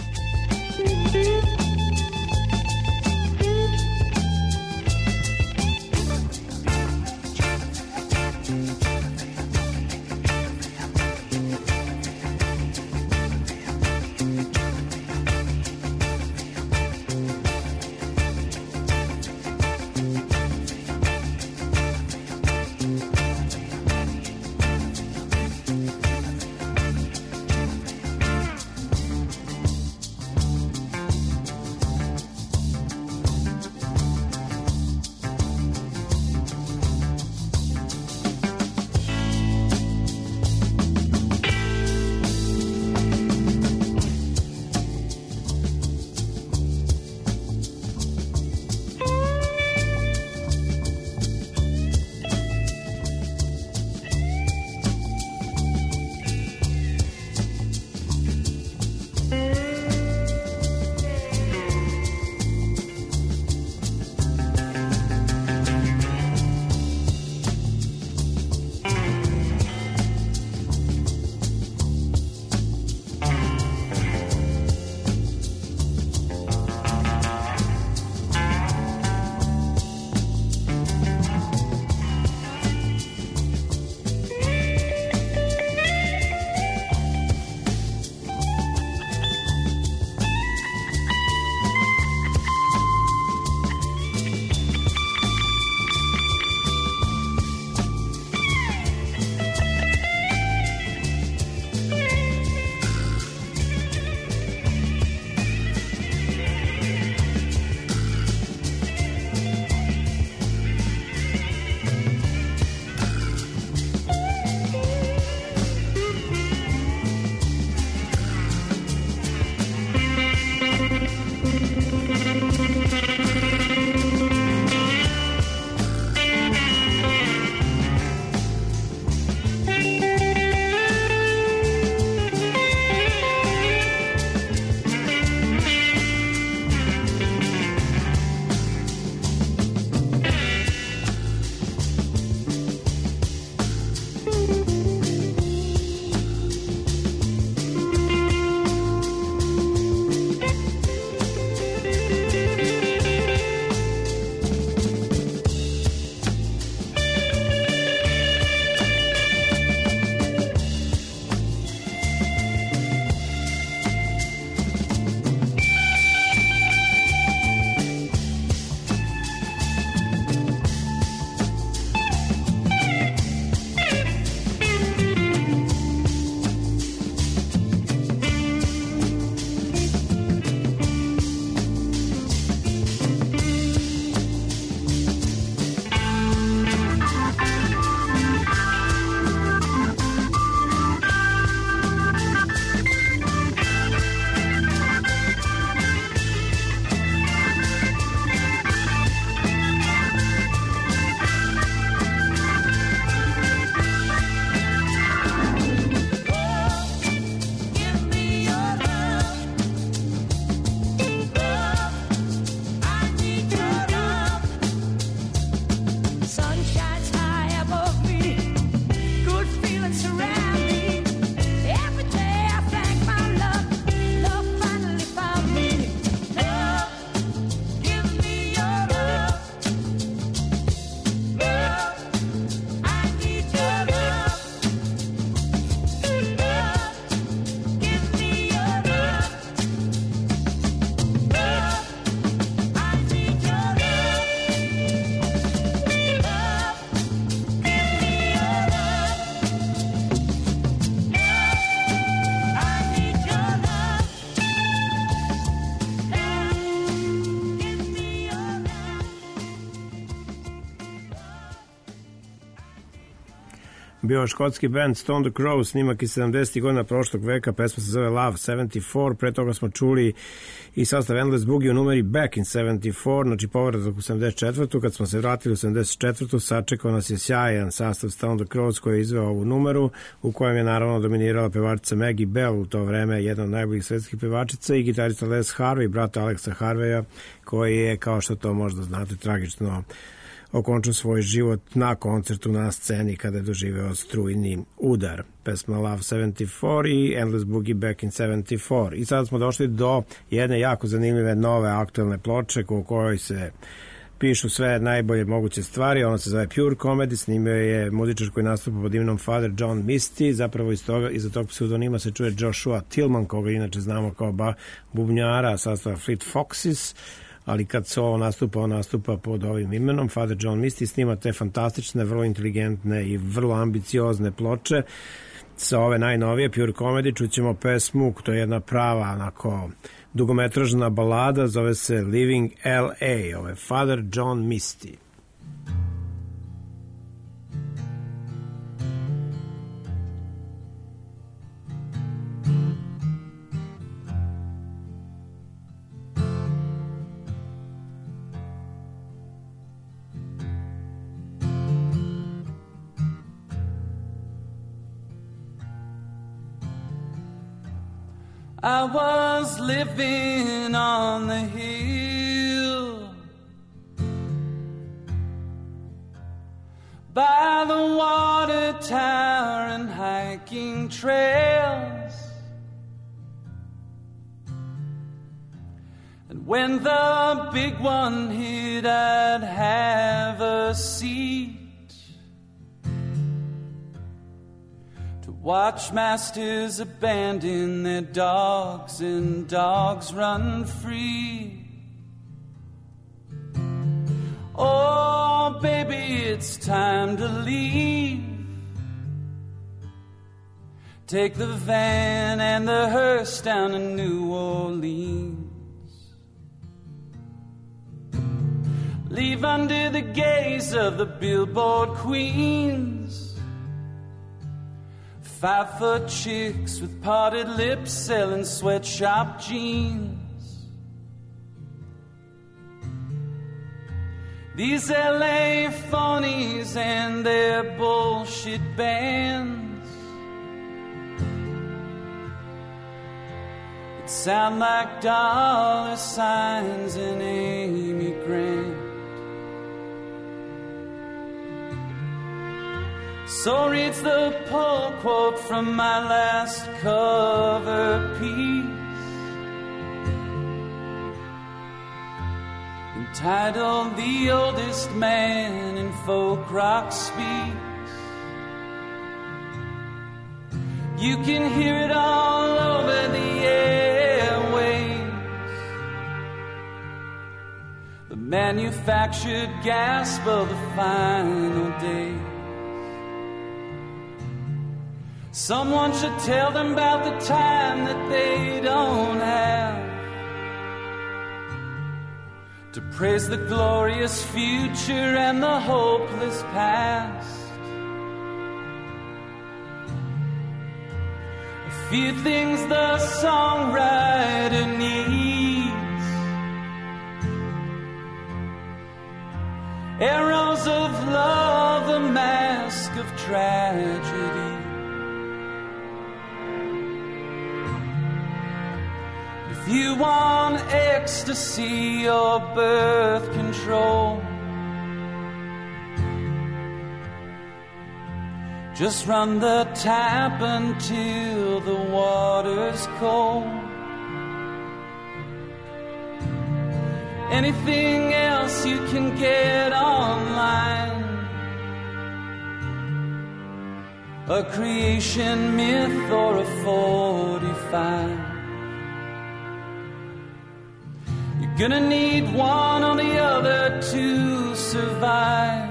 bio škotski band Stone the Crow, snimak iz 70. godina prošlog veka, pesma se zove Love 74, pre toga smo čuli i sastav Endless Boogie u numeri Back in 74, znači povratak u 74. Kad smo se vratili u 74. sačekao nas je sjajan sastav Stone the Crows koji je izveo ovu numeru, u kojem je naravno dominirala pevačica Maggie Bell, u to vreme jedna od najboljih svetskih pevačica, i gitarista Les Harvey, brata Alexa Harveya, koji je, kao što to možda znate, tragično okončao svoj život na koncertu na sceni kada je doživeo strujni udar. Pesma Love 74 i Endless Boogie Back in 74. I sada smo došli do jedne jako zanimljive nove aktualne ploče u kojoj se pišu sve najbolje moguće stvari. Ona se zove Pure Comedy, snimio je muzičar koji nastupa pod imenom Father John Misty. Zapravo iza tog pseudonima se čuje Joshua Tillman, koga inače znamo kao bubnjara sastava Fleet Foxes, ali kad solo nastupa, on nastupa pod ovim imenom. Father John Misty snima te fantastične, vrlo inteligentne i vrlo ambiciozne ploče. Sa ove najnovije Pure Comedy čućemo pesmu, to je jedna prava onako dugometražna balada, zove se Living L.A. Ovo je Father John Misty. I was living on the hill by the water tower and hiking trails, and when the big one hit, I'd have a seat watch masters abandon their dogs and dogs run free. Oh, baby, it's time to leave. Take the van and the hearse down to New Orleans. Leave under the gaze of the billboard queens. 5-foot chicks with parted lips selling sweatshop jeans. These LA phonies and their bullshit bands, it sound like dollar signs and Amy Grant. So reads the pull quote from my last cover piece, entitled The Oldest Man in Folk Rock Speaks. You can hear it all over the airwaves, the manufactured gasp of the final days. Someone should tell them about the time that they don't have, to praise the glorious future and the hopeless past. A few things the songwriter needs: arrows of love, a mask of tragedy. If you want ecstasy or birth control, just run the tap until the water's cold. Anything else you can get online, a creation myth or a 45. Gonna need one or the other to survive,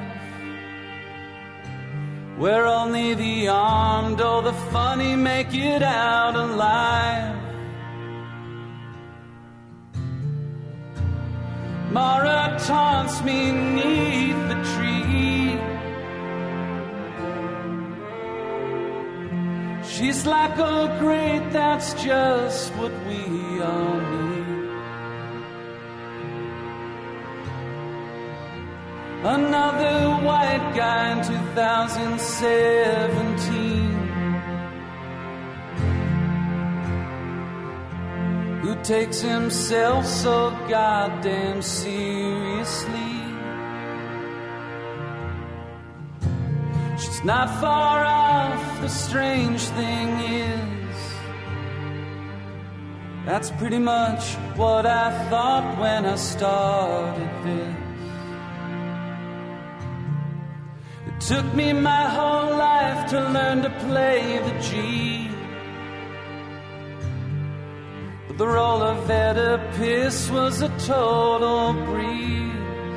where only the armed or the funny make it out alive. Mara taunts me 'neath the tree. She's like, oh great, that's just what we all need. Another white guy in 2017 who takes himself so goddamn seriously. It's not far off, the strange thing is, that's pretty much what I thought when I started this. It took me my whole life to learn to play the G, but the role of Oedipus was a total breeze.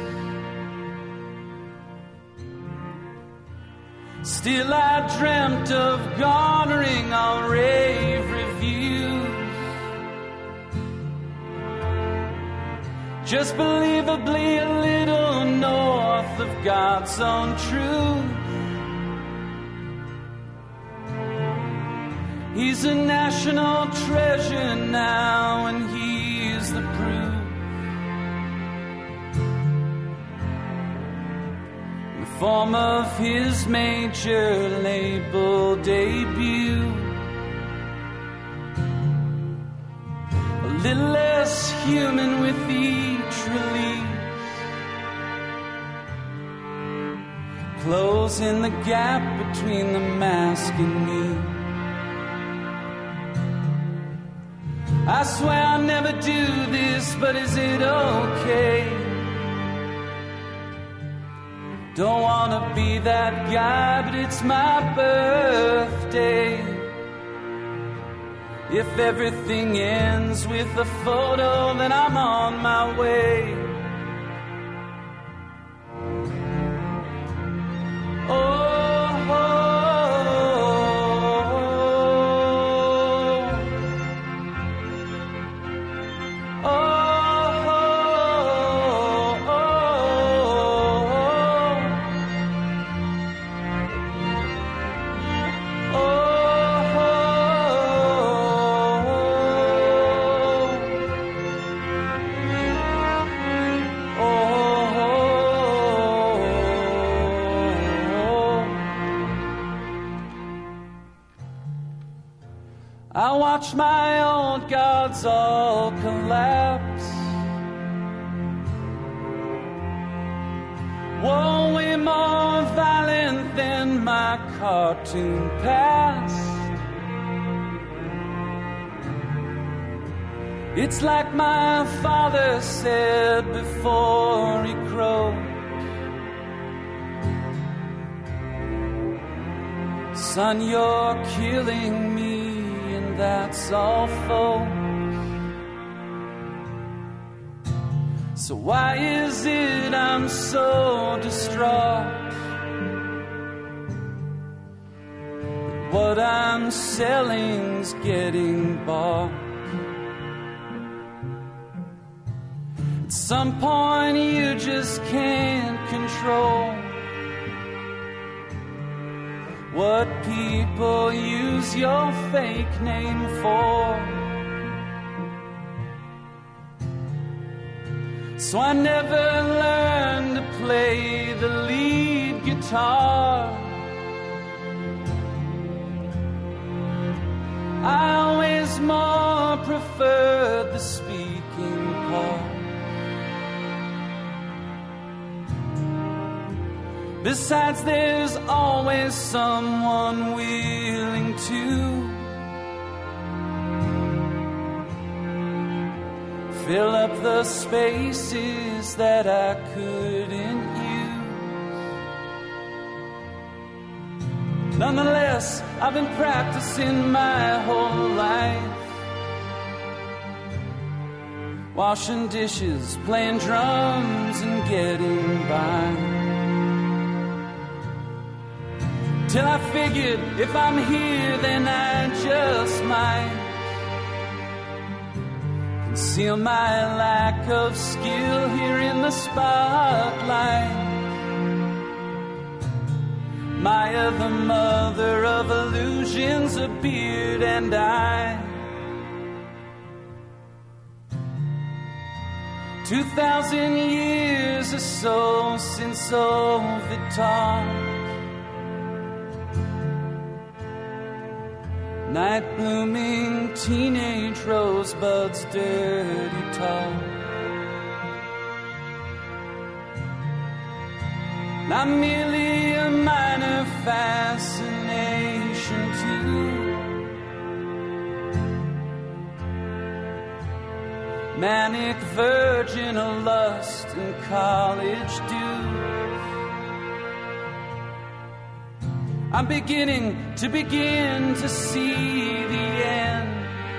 Still I dreamt of garnering all rave reviews, just believably a little north of God's own truth. He's a national treasure now, and he's the proof. In the form of his major label debut. A little less human with each release, closing the gap between the mask and me. I swear I'll never do this, but is it okay? Don't wanna be that guy, but it's my birthday. If everything ends with a photo, then I'm on my way. Oh, I watch my old gods all collapse. Whoa, way more violent than my cartoon past. It's like my father said before he croaked. Son, you're killing me. That's all, folks. So why is it I'm so distraught that what I'm selling's getting bought? At some point you just can't control what people use your fake name for. So I never learned to play the lead guitar. I always more preferred the speaking part. Besides, there's always someone willing to fill up the spaces that I couldn't use. Nonetheless, I've been practicing my whole life, washing dishes, playing drums, and getting by. Till I figured if I'm here, then I just might conceal my lack of skill here in the spotlight. Maya, the mother of illusions, a beard and I. 2,000 years or so since Ovid taught. Night blooming teenage rosebuds, dirty talk. not merely a minor fascination too. Manic virgin of lust and college dues. I'm beginning to see the end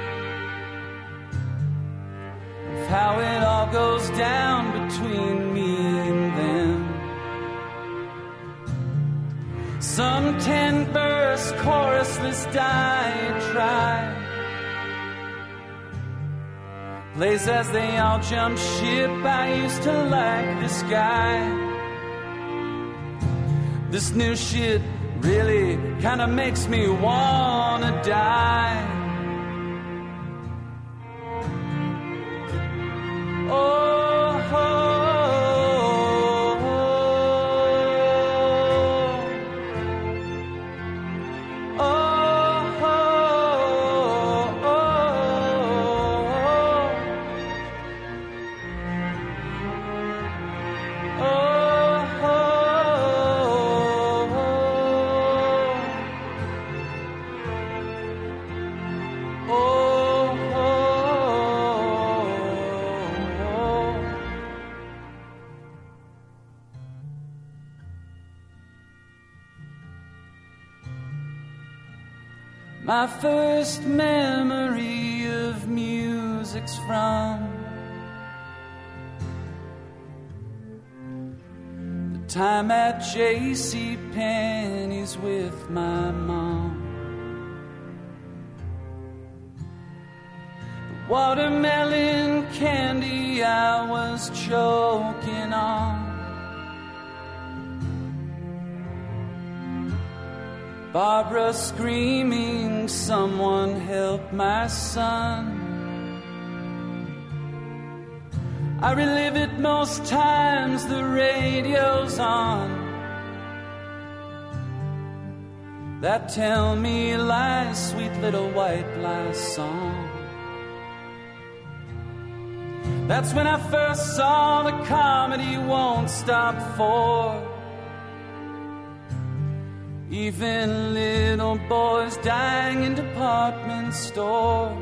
of how it all goes down between me and them. Some 10-verse chorusless diatribe plays as they all jump ship. I used to like this guy. This new shit really kinda makes me wanna die. Oh, my first memory of music's from the time at J.C. Penney's with my mom. The watermelon candy I was choking on, Barbara screaming, "Someone help my son." I relive it most times the radio's on. That Tell Me Lies, Sweet Little White Lies song. That's when I first saw the comedy Won't Stop For. Even little boys dying in department stores.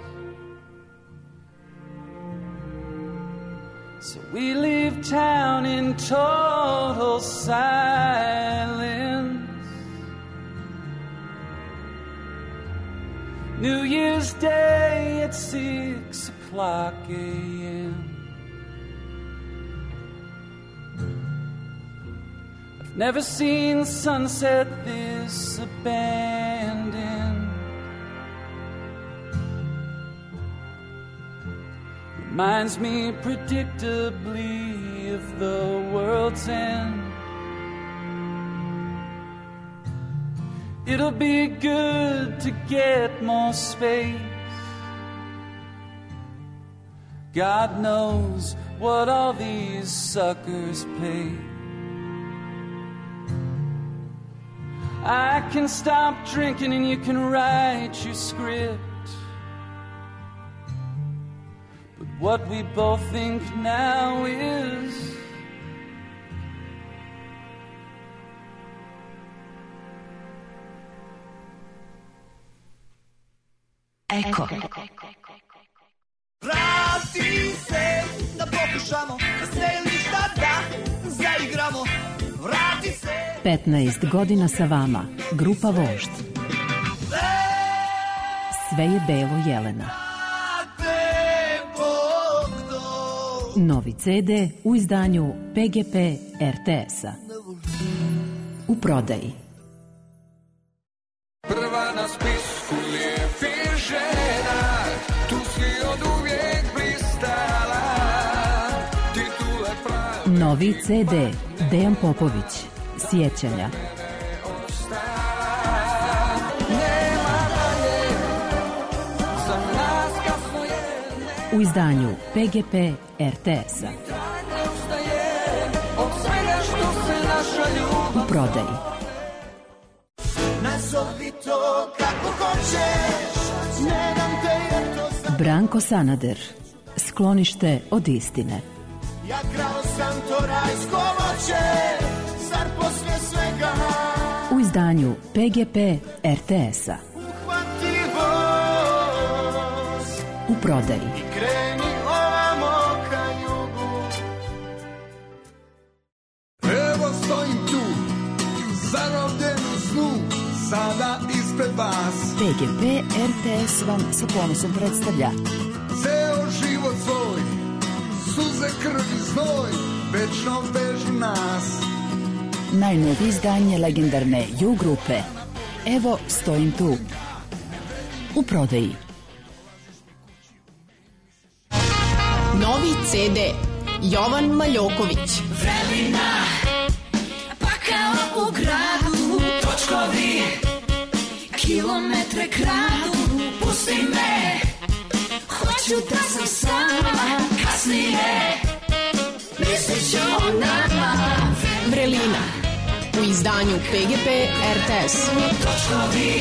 So we leave town in total silence. New Year's Day at 6:00 a.m. Never seen sunset this abandoned. Reminds me predictably of the world's end. It'll be good to get more space. God knows what all these suckers pay. I can stop drinking and you can write your script. But what we both think now is Eko. Vrati se da pokušamo, da stajališta da zaigramo. Vrati se. 15 godina sa vama, grupa Vožd. Sve je belo Jelena. Novi CD u izdanju PGP RTS-a. U prodaji. Prva na spisku lijepih žena, tu si od uvijek blistala. Titule pravi. Novi CD Dejan Popović. Sjećanja. U izdanju PGP RTS-a. U prodaji. Nazovi to kako hoćeš, ne dam te jer to znam. Branko Sanader. Sklonište od istine. Ja krao sam to rajsko voće, zar izdanju PGP RTS-a. U prodaji. Kreni ovamo ka jugu. Evo stojim tu, zarobljen u snu, sada ispred vas. PGP RTS vam sa ponosom predstavlja Ceo život svoj, suze, krv i znoj, večno vežu nas. najnovije izdanje legendarne U grupe Evo stojim tu. U prodaji. Novi CD Jovan Maljoković. Vrelina, pa kao u gradu, točkovi, kilometre kradu, pusti me, hoću da sam sama, kasnije, mislit ću o nama. Vrelina u izdanju PGP RTS. Točkovi,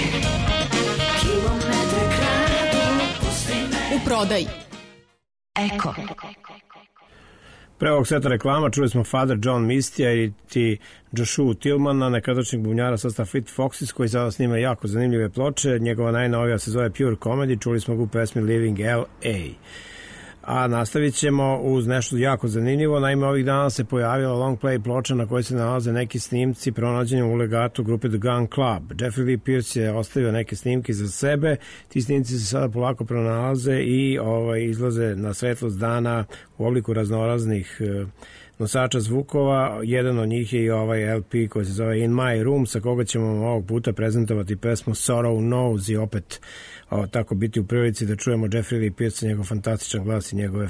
kilometre kradu, pusti me. U prodaji. Eko. Pre ovog seta reklama čuli smo Father John Mistija i ti Joshua Tillmana, nekadašnjeg bubnjara sastava Fleet Foxes, koji sada snima jako zanimljive ploče. Njegova najnovija se zove Pure Comedy, čuli smo ga u pesmi Living L.A. A nastavit ćemo uz nešto jako zanimljivo. Naime, ovih dana se pojavila long play ploča na kojoj se nalaze neki snimci pronađeni u legatu grupe The Gun Club. Jeffrey Lee Pierce je ostavio neke snimke za sebe. Ti snimci se sada polako pronalaze i izlaze na svetlost dana u obliku raznoraznih nosača zvukova. Jedan od njih je i ovaj LP koji se zove In My Room, sa koga ćemo ovog puta prezentovati pesmu Sorrow Knows i opet tako biti u prilici da čujemo Jeffrey Lee Pierce, njegov fantastičan glas i njegove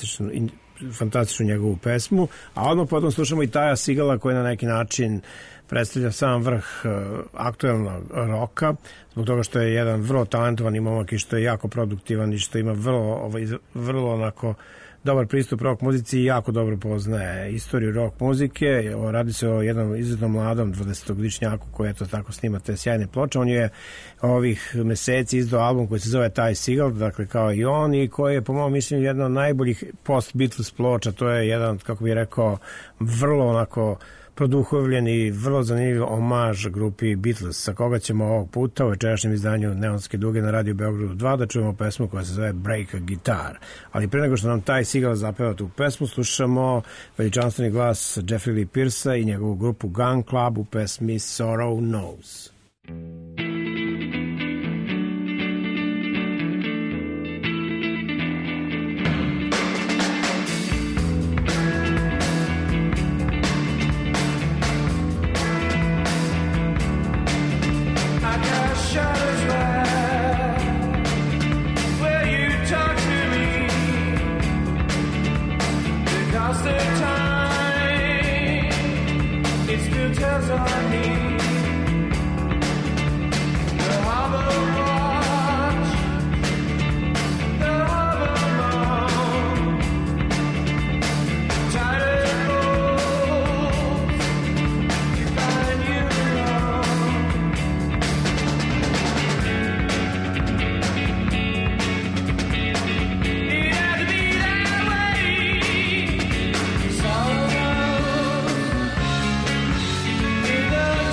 fantastičnu njegovu pesmu, a odmah potom slušamo i Taja Sigala koji na neki način predstavlja sam vrh aktuelnog roka, zbog toga što je jedan vrlo talentovan momak i što je jako produktivan i što ima vrlo onako dobar pristup rock muzici i jako dobro poznaje istoriju rock muzike. Radi se o jednom izuzetno mladom 20-godišnjaku koji eto tako snima te sjajne ploče. On je ovih meseci izdao album koji se zove Ty Segall, dakle kao i on, i koji je po mojom mišljenju jedna od najboljih post-Beatles ploča. To je jedan, kako bih rekao, vrlo onako produhovljen i vrlo zanimljiv omaž grupi Beatles, sa koga ćemo ovog puta u večerašnjem izdanju Neonske duge na Radio Beogradu 2 da čujemo pesmu koja se zove Break a Guitar. Ali pre nego što nam Ty Segall zapeva tu pesmu, slušamo veličanstveni glas Jeffrey Lee Pierce-a i njegovu grupu Gun Club u pesmi Sorrow Knows. The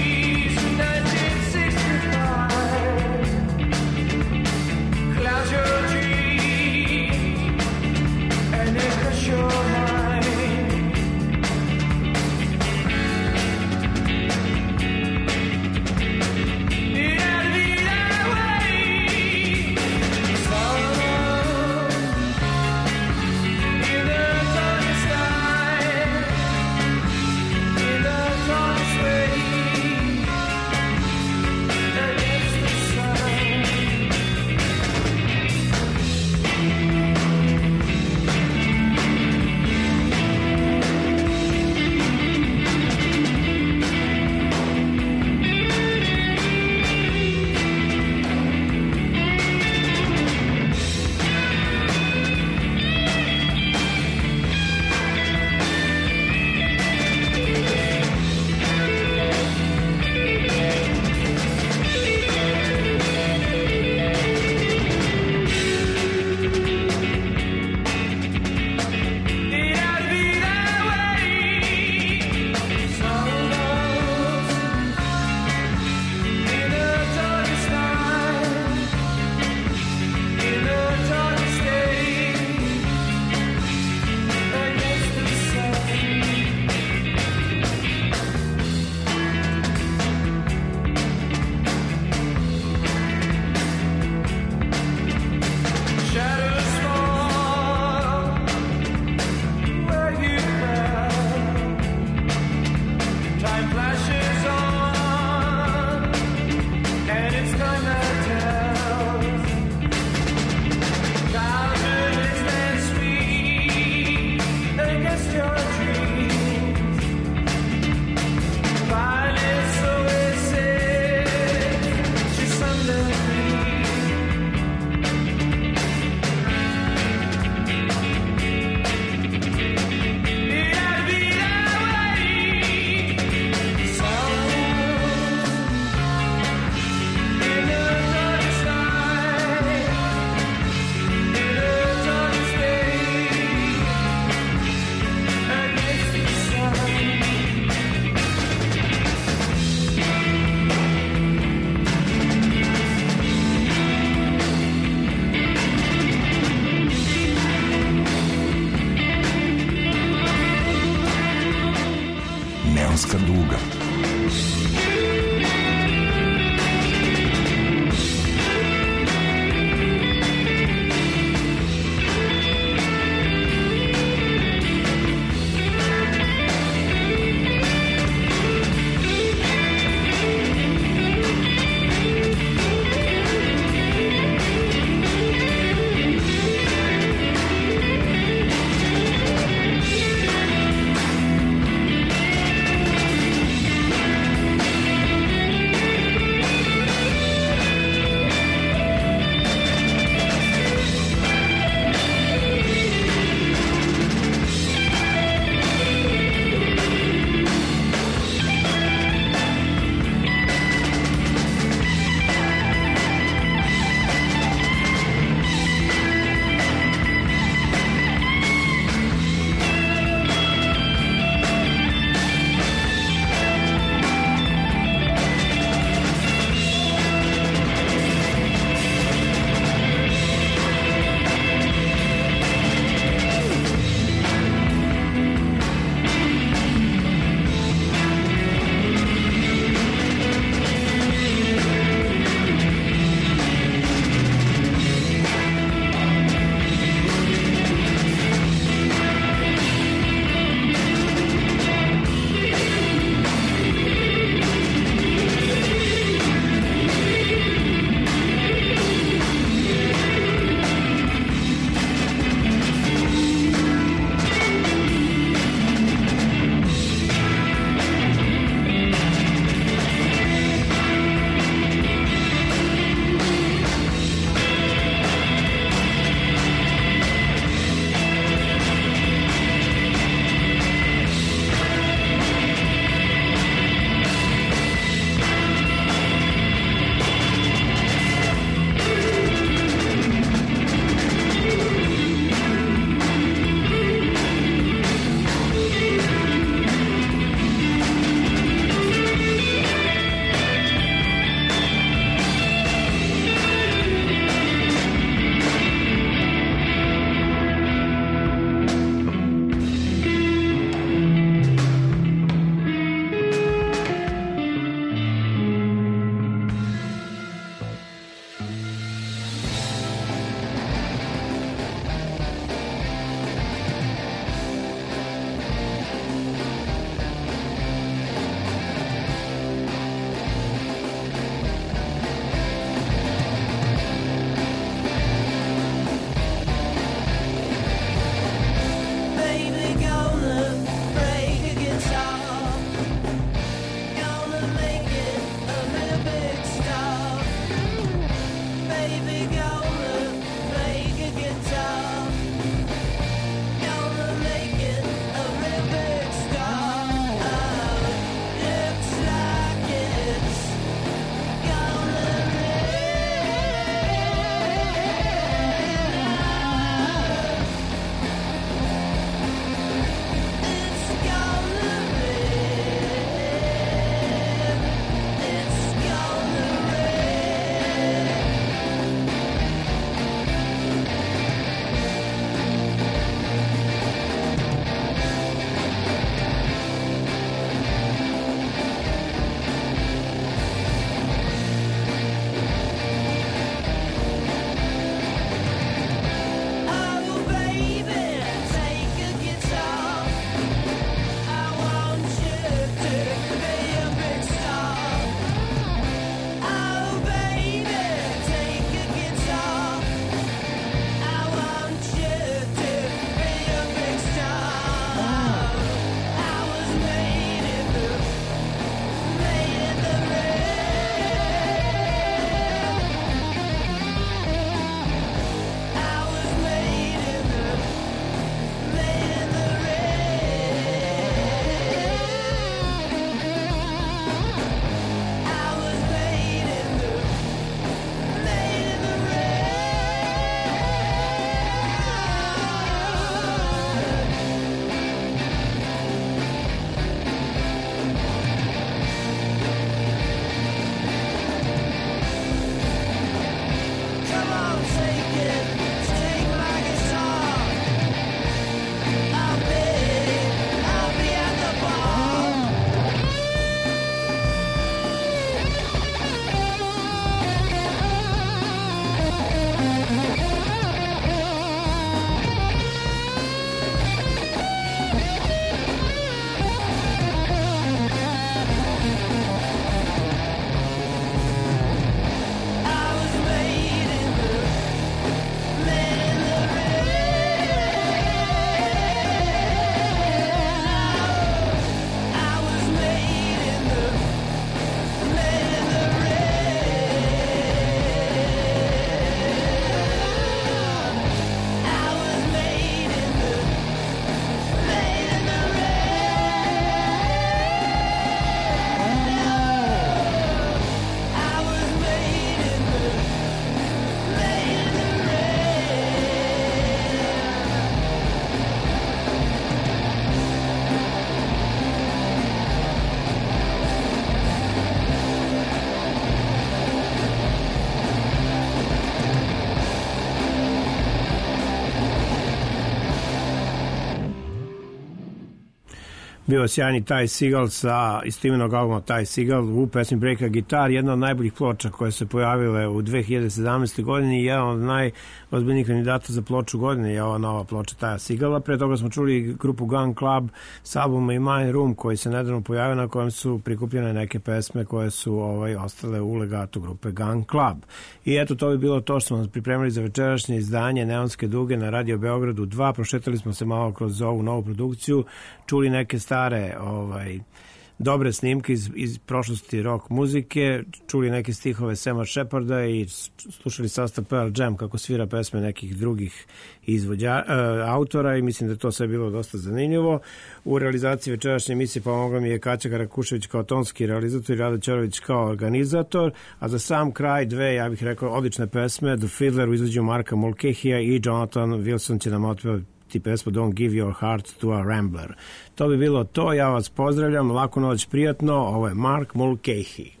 bio sjajni Ty Segall sa istoimenog albuma Ty Segall u pesmi Break a Guitar, jedna od najboljih ploča koje se pojavile u 2017. godini i jedan od najozbiljnijih kandidata za ploču godine je ova nova ploča Tyja Segalla. Pre toga smo čuli grupu Gun Club s albuma i Mine Room koji se nedavno pojavio, na kojem su prikupljene neke pesme koje su ostale u legatu grupe Gun Club. I eto, to bi bilo to što smo pripremili za večerašnje izdanje Neonske duge na Radio Beogradu 2. Prošetali smo se malo kroz ovu novu produkciju, čuli neke stare dobre snimke iz prošlosti rock muzike, čuli neke stihove Sama Sheparda i slušali sastav Pearl Jam kako svira pesme nekih drugih autora i mislim da to sve bilo dosta zanimljivo. U realizaciji večerašnje emisije pomogla mi je Kaća Karakušević kao tonski realizator i Rado Ćorović kao organizator, a za sam kraj dve, ja bih rekao, odlične pesme. The Fiddler u izvođenju Marka Mulcahija i Jonathan Wilson će nam otpevati pesmu Don't Give Your Heart to a Rambler. To bi bilo to, ja vas pozdravljam, laku noć, prijatno, ovo je Mark Mulcahy.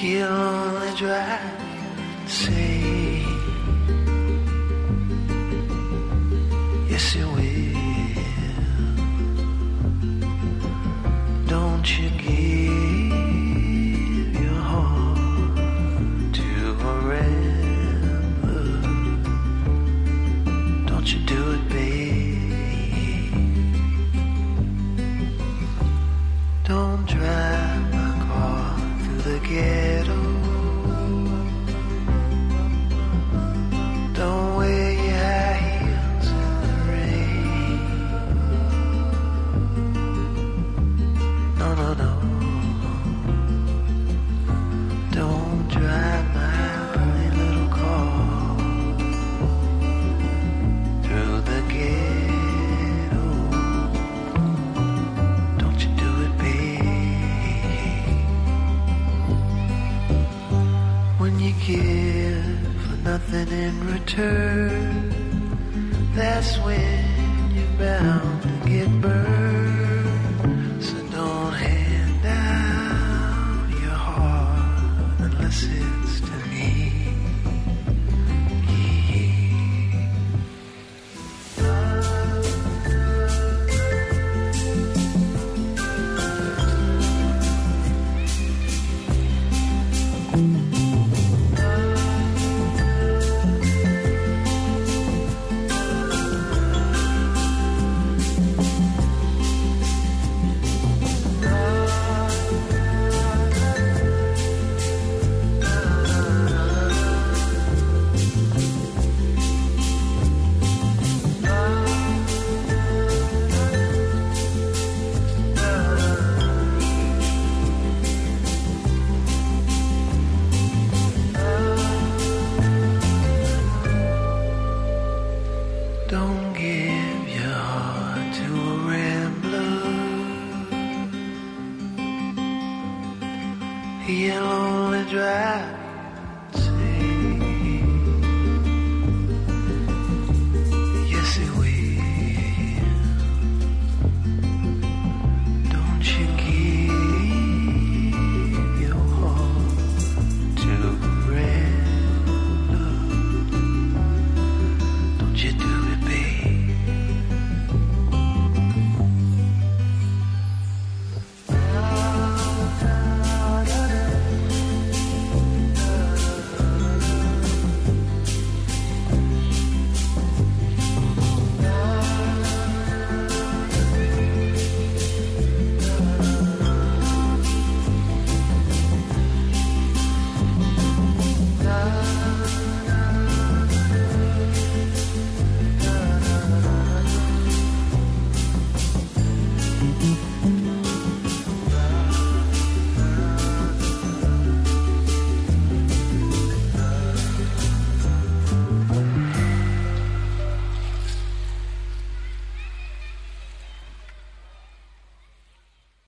He'll only drive insane. Yes, he will. Don't you give your heart to a rambler. Don't you do it, babe. Don't drive my car through the ghetto. Don't wear your high heels in the rain. No, no, no. Don't drive my pretty little car through the ghetto. Don't you do it, babe. When you give for nothing in return, that's when you're bound to get burned. So don't hand out your heart unless it's to me. Don't give your heart to a rambler. He'll only drive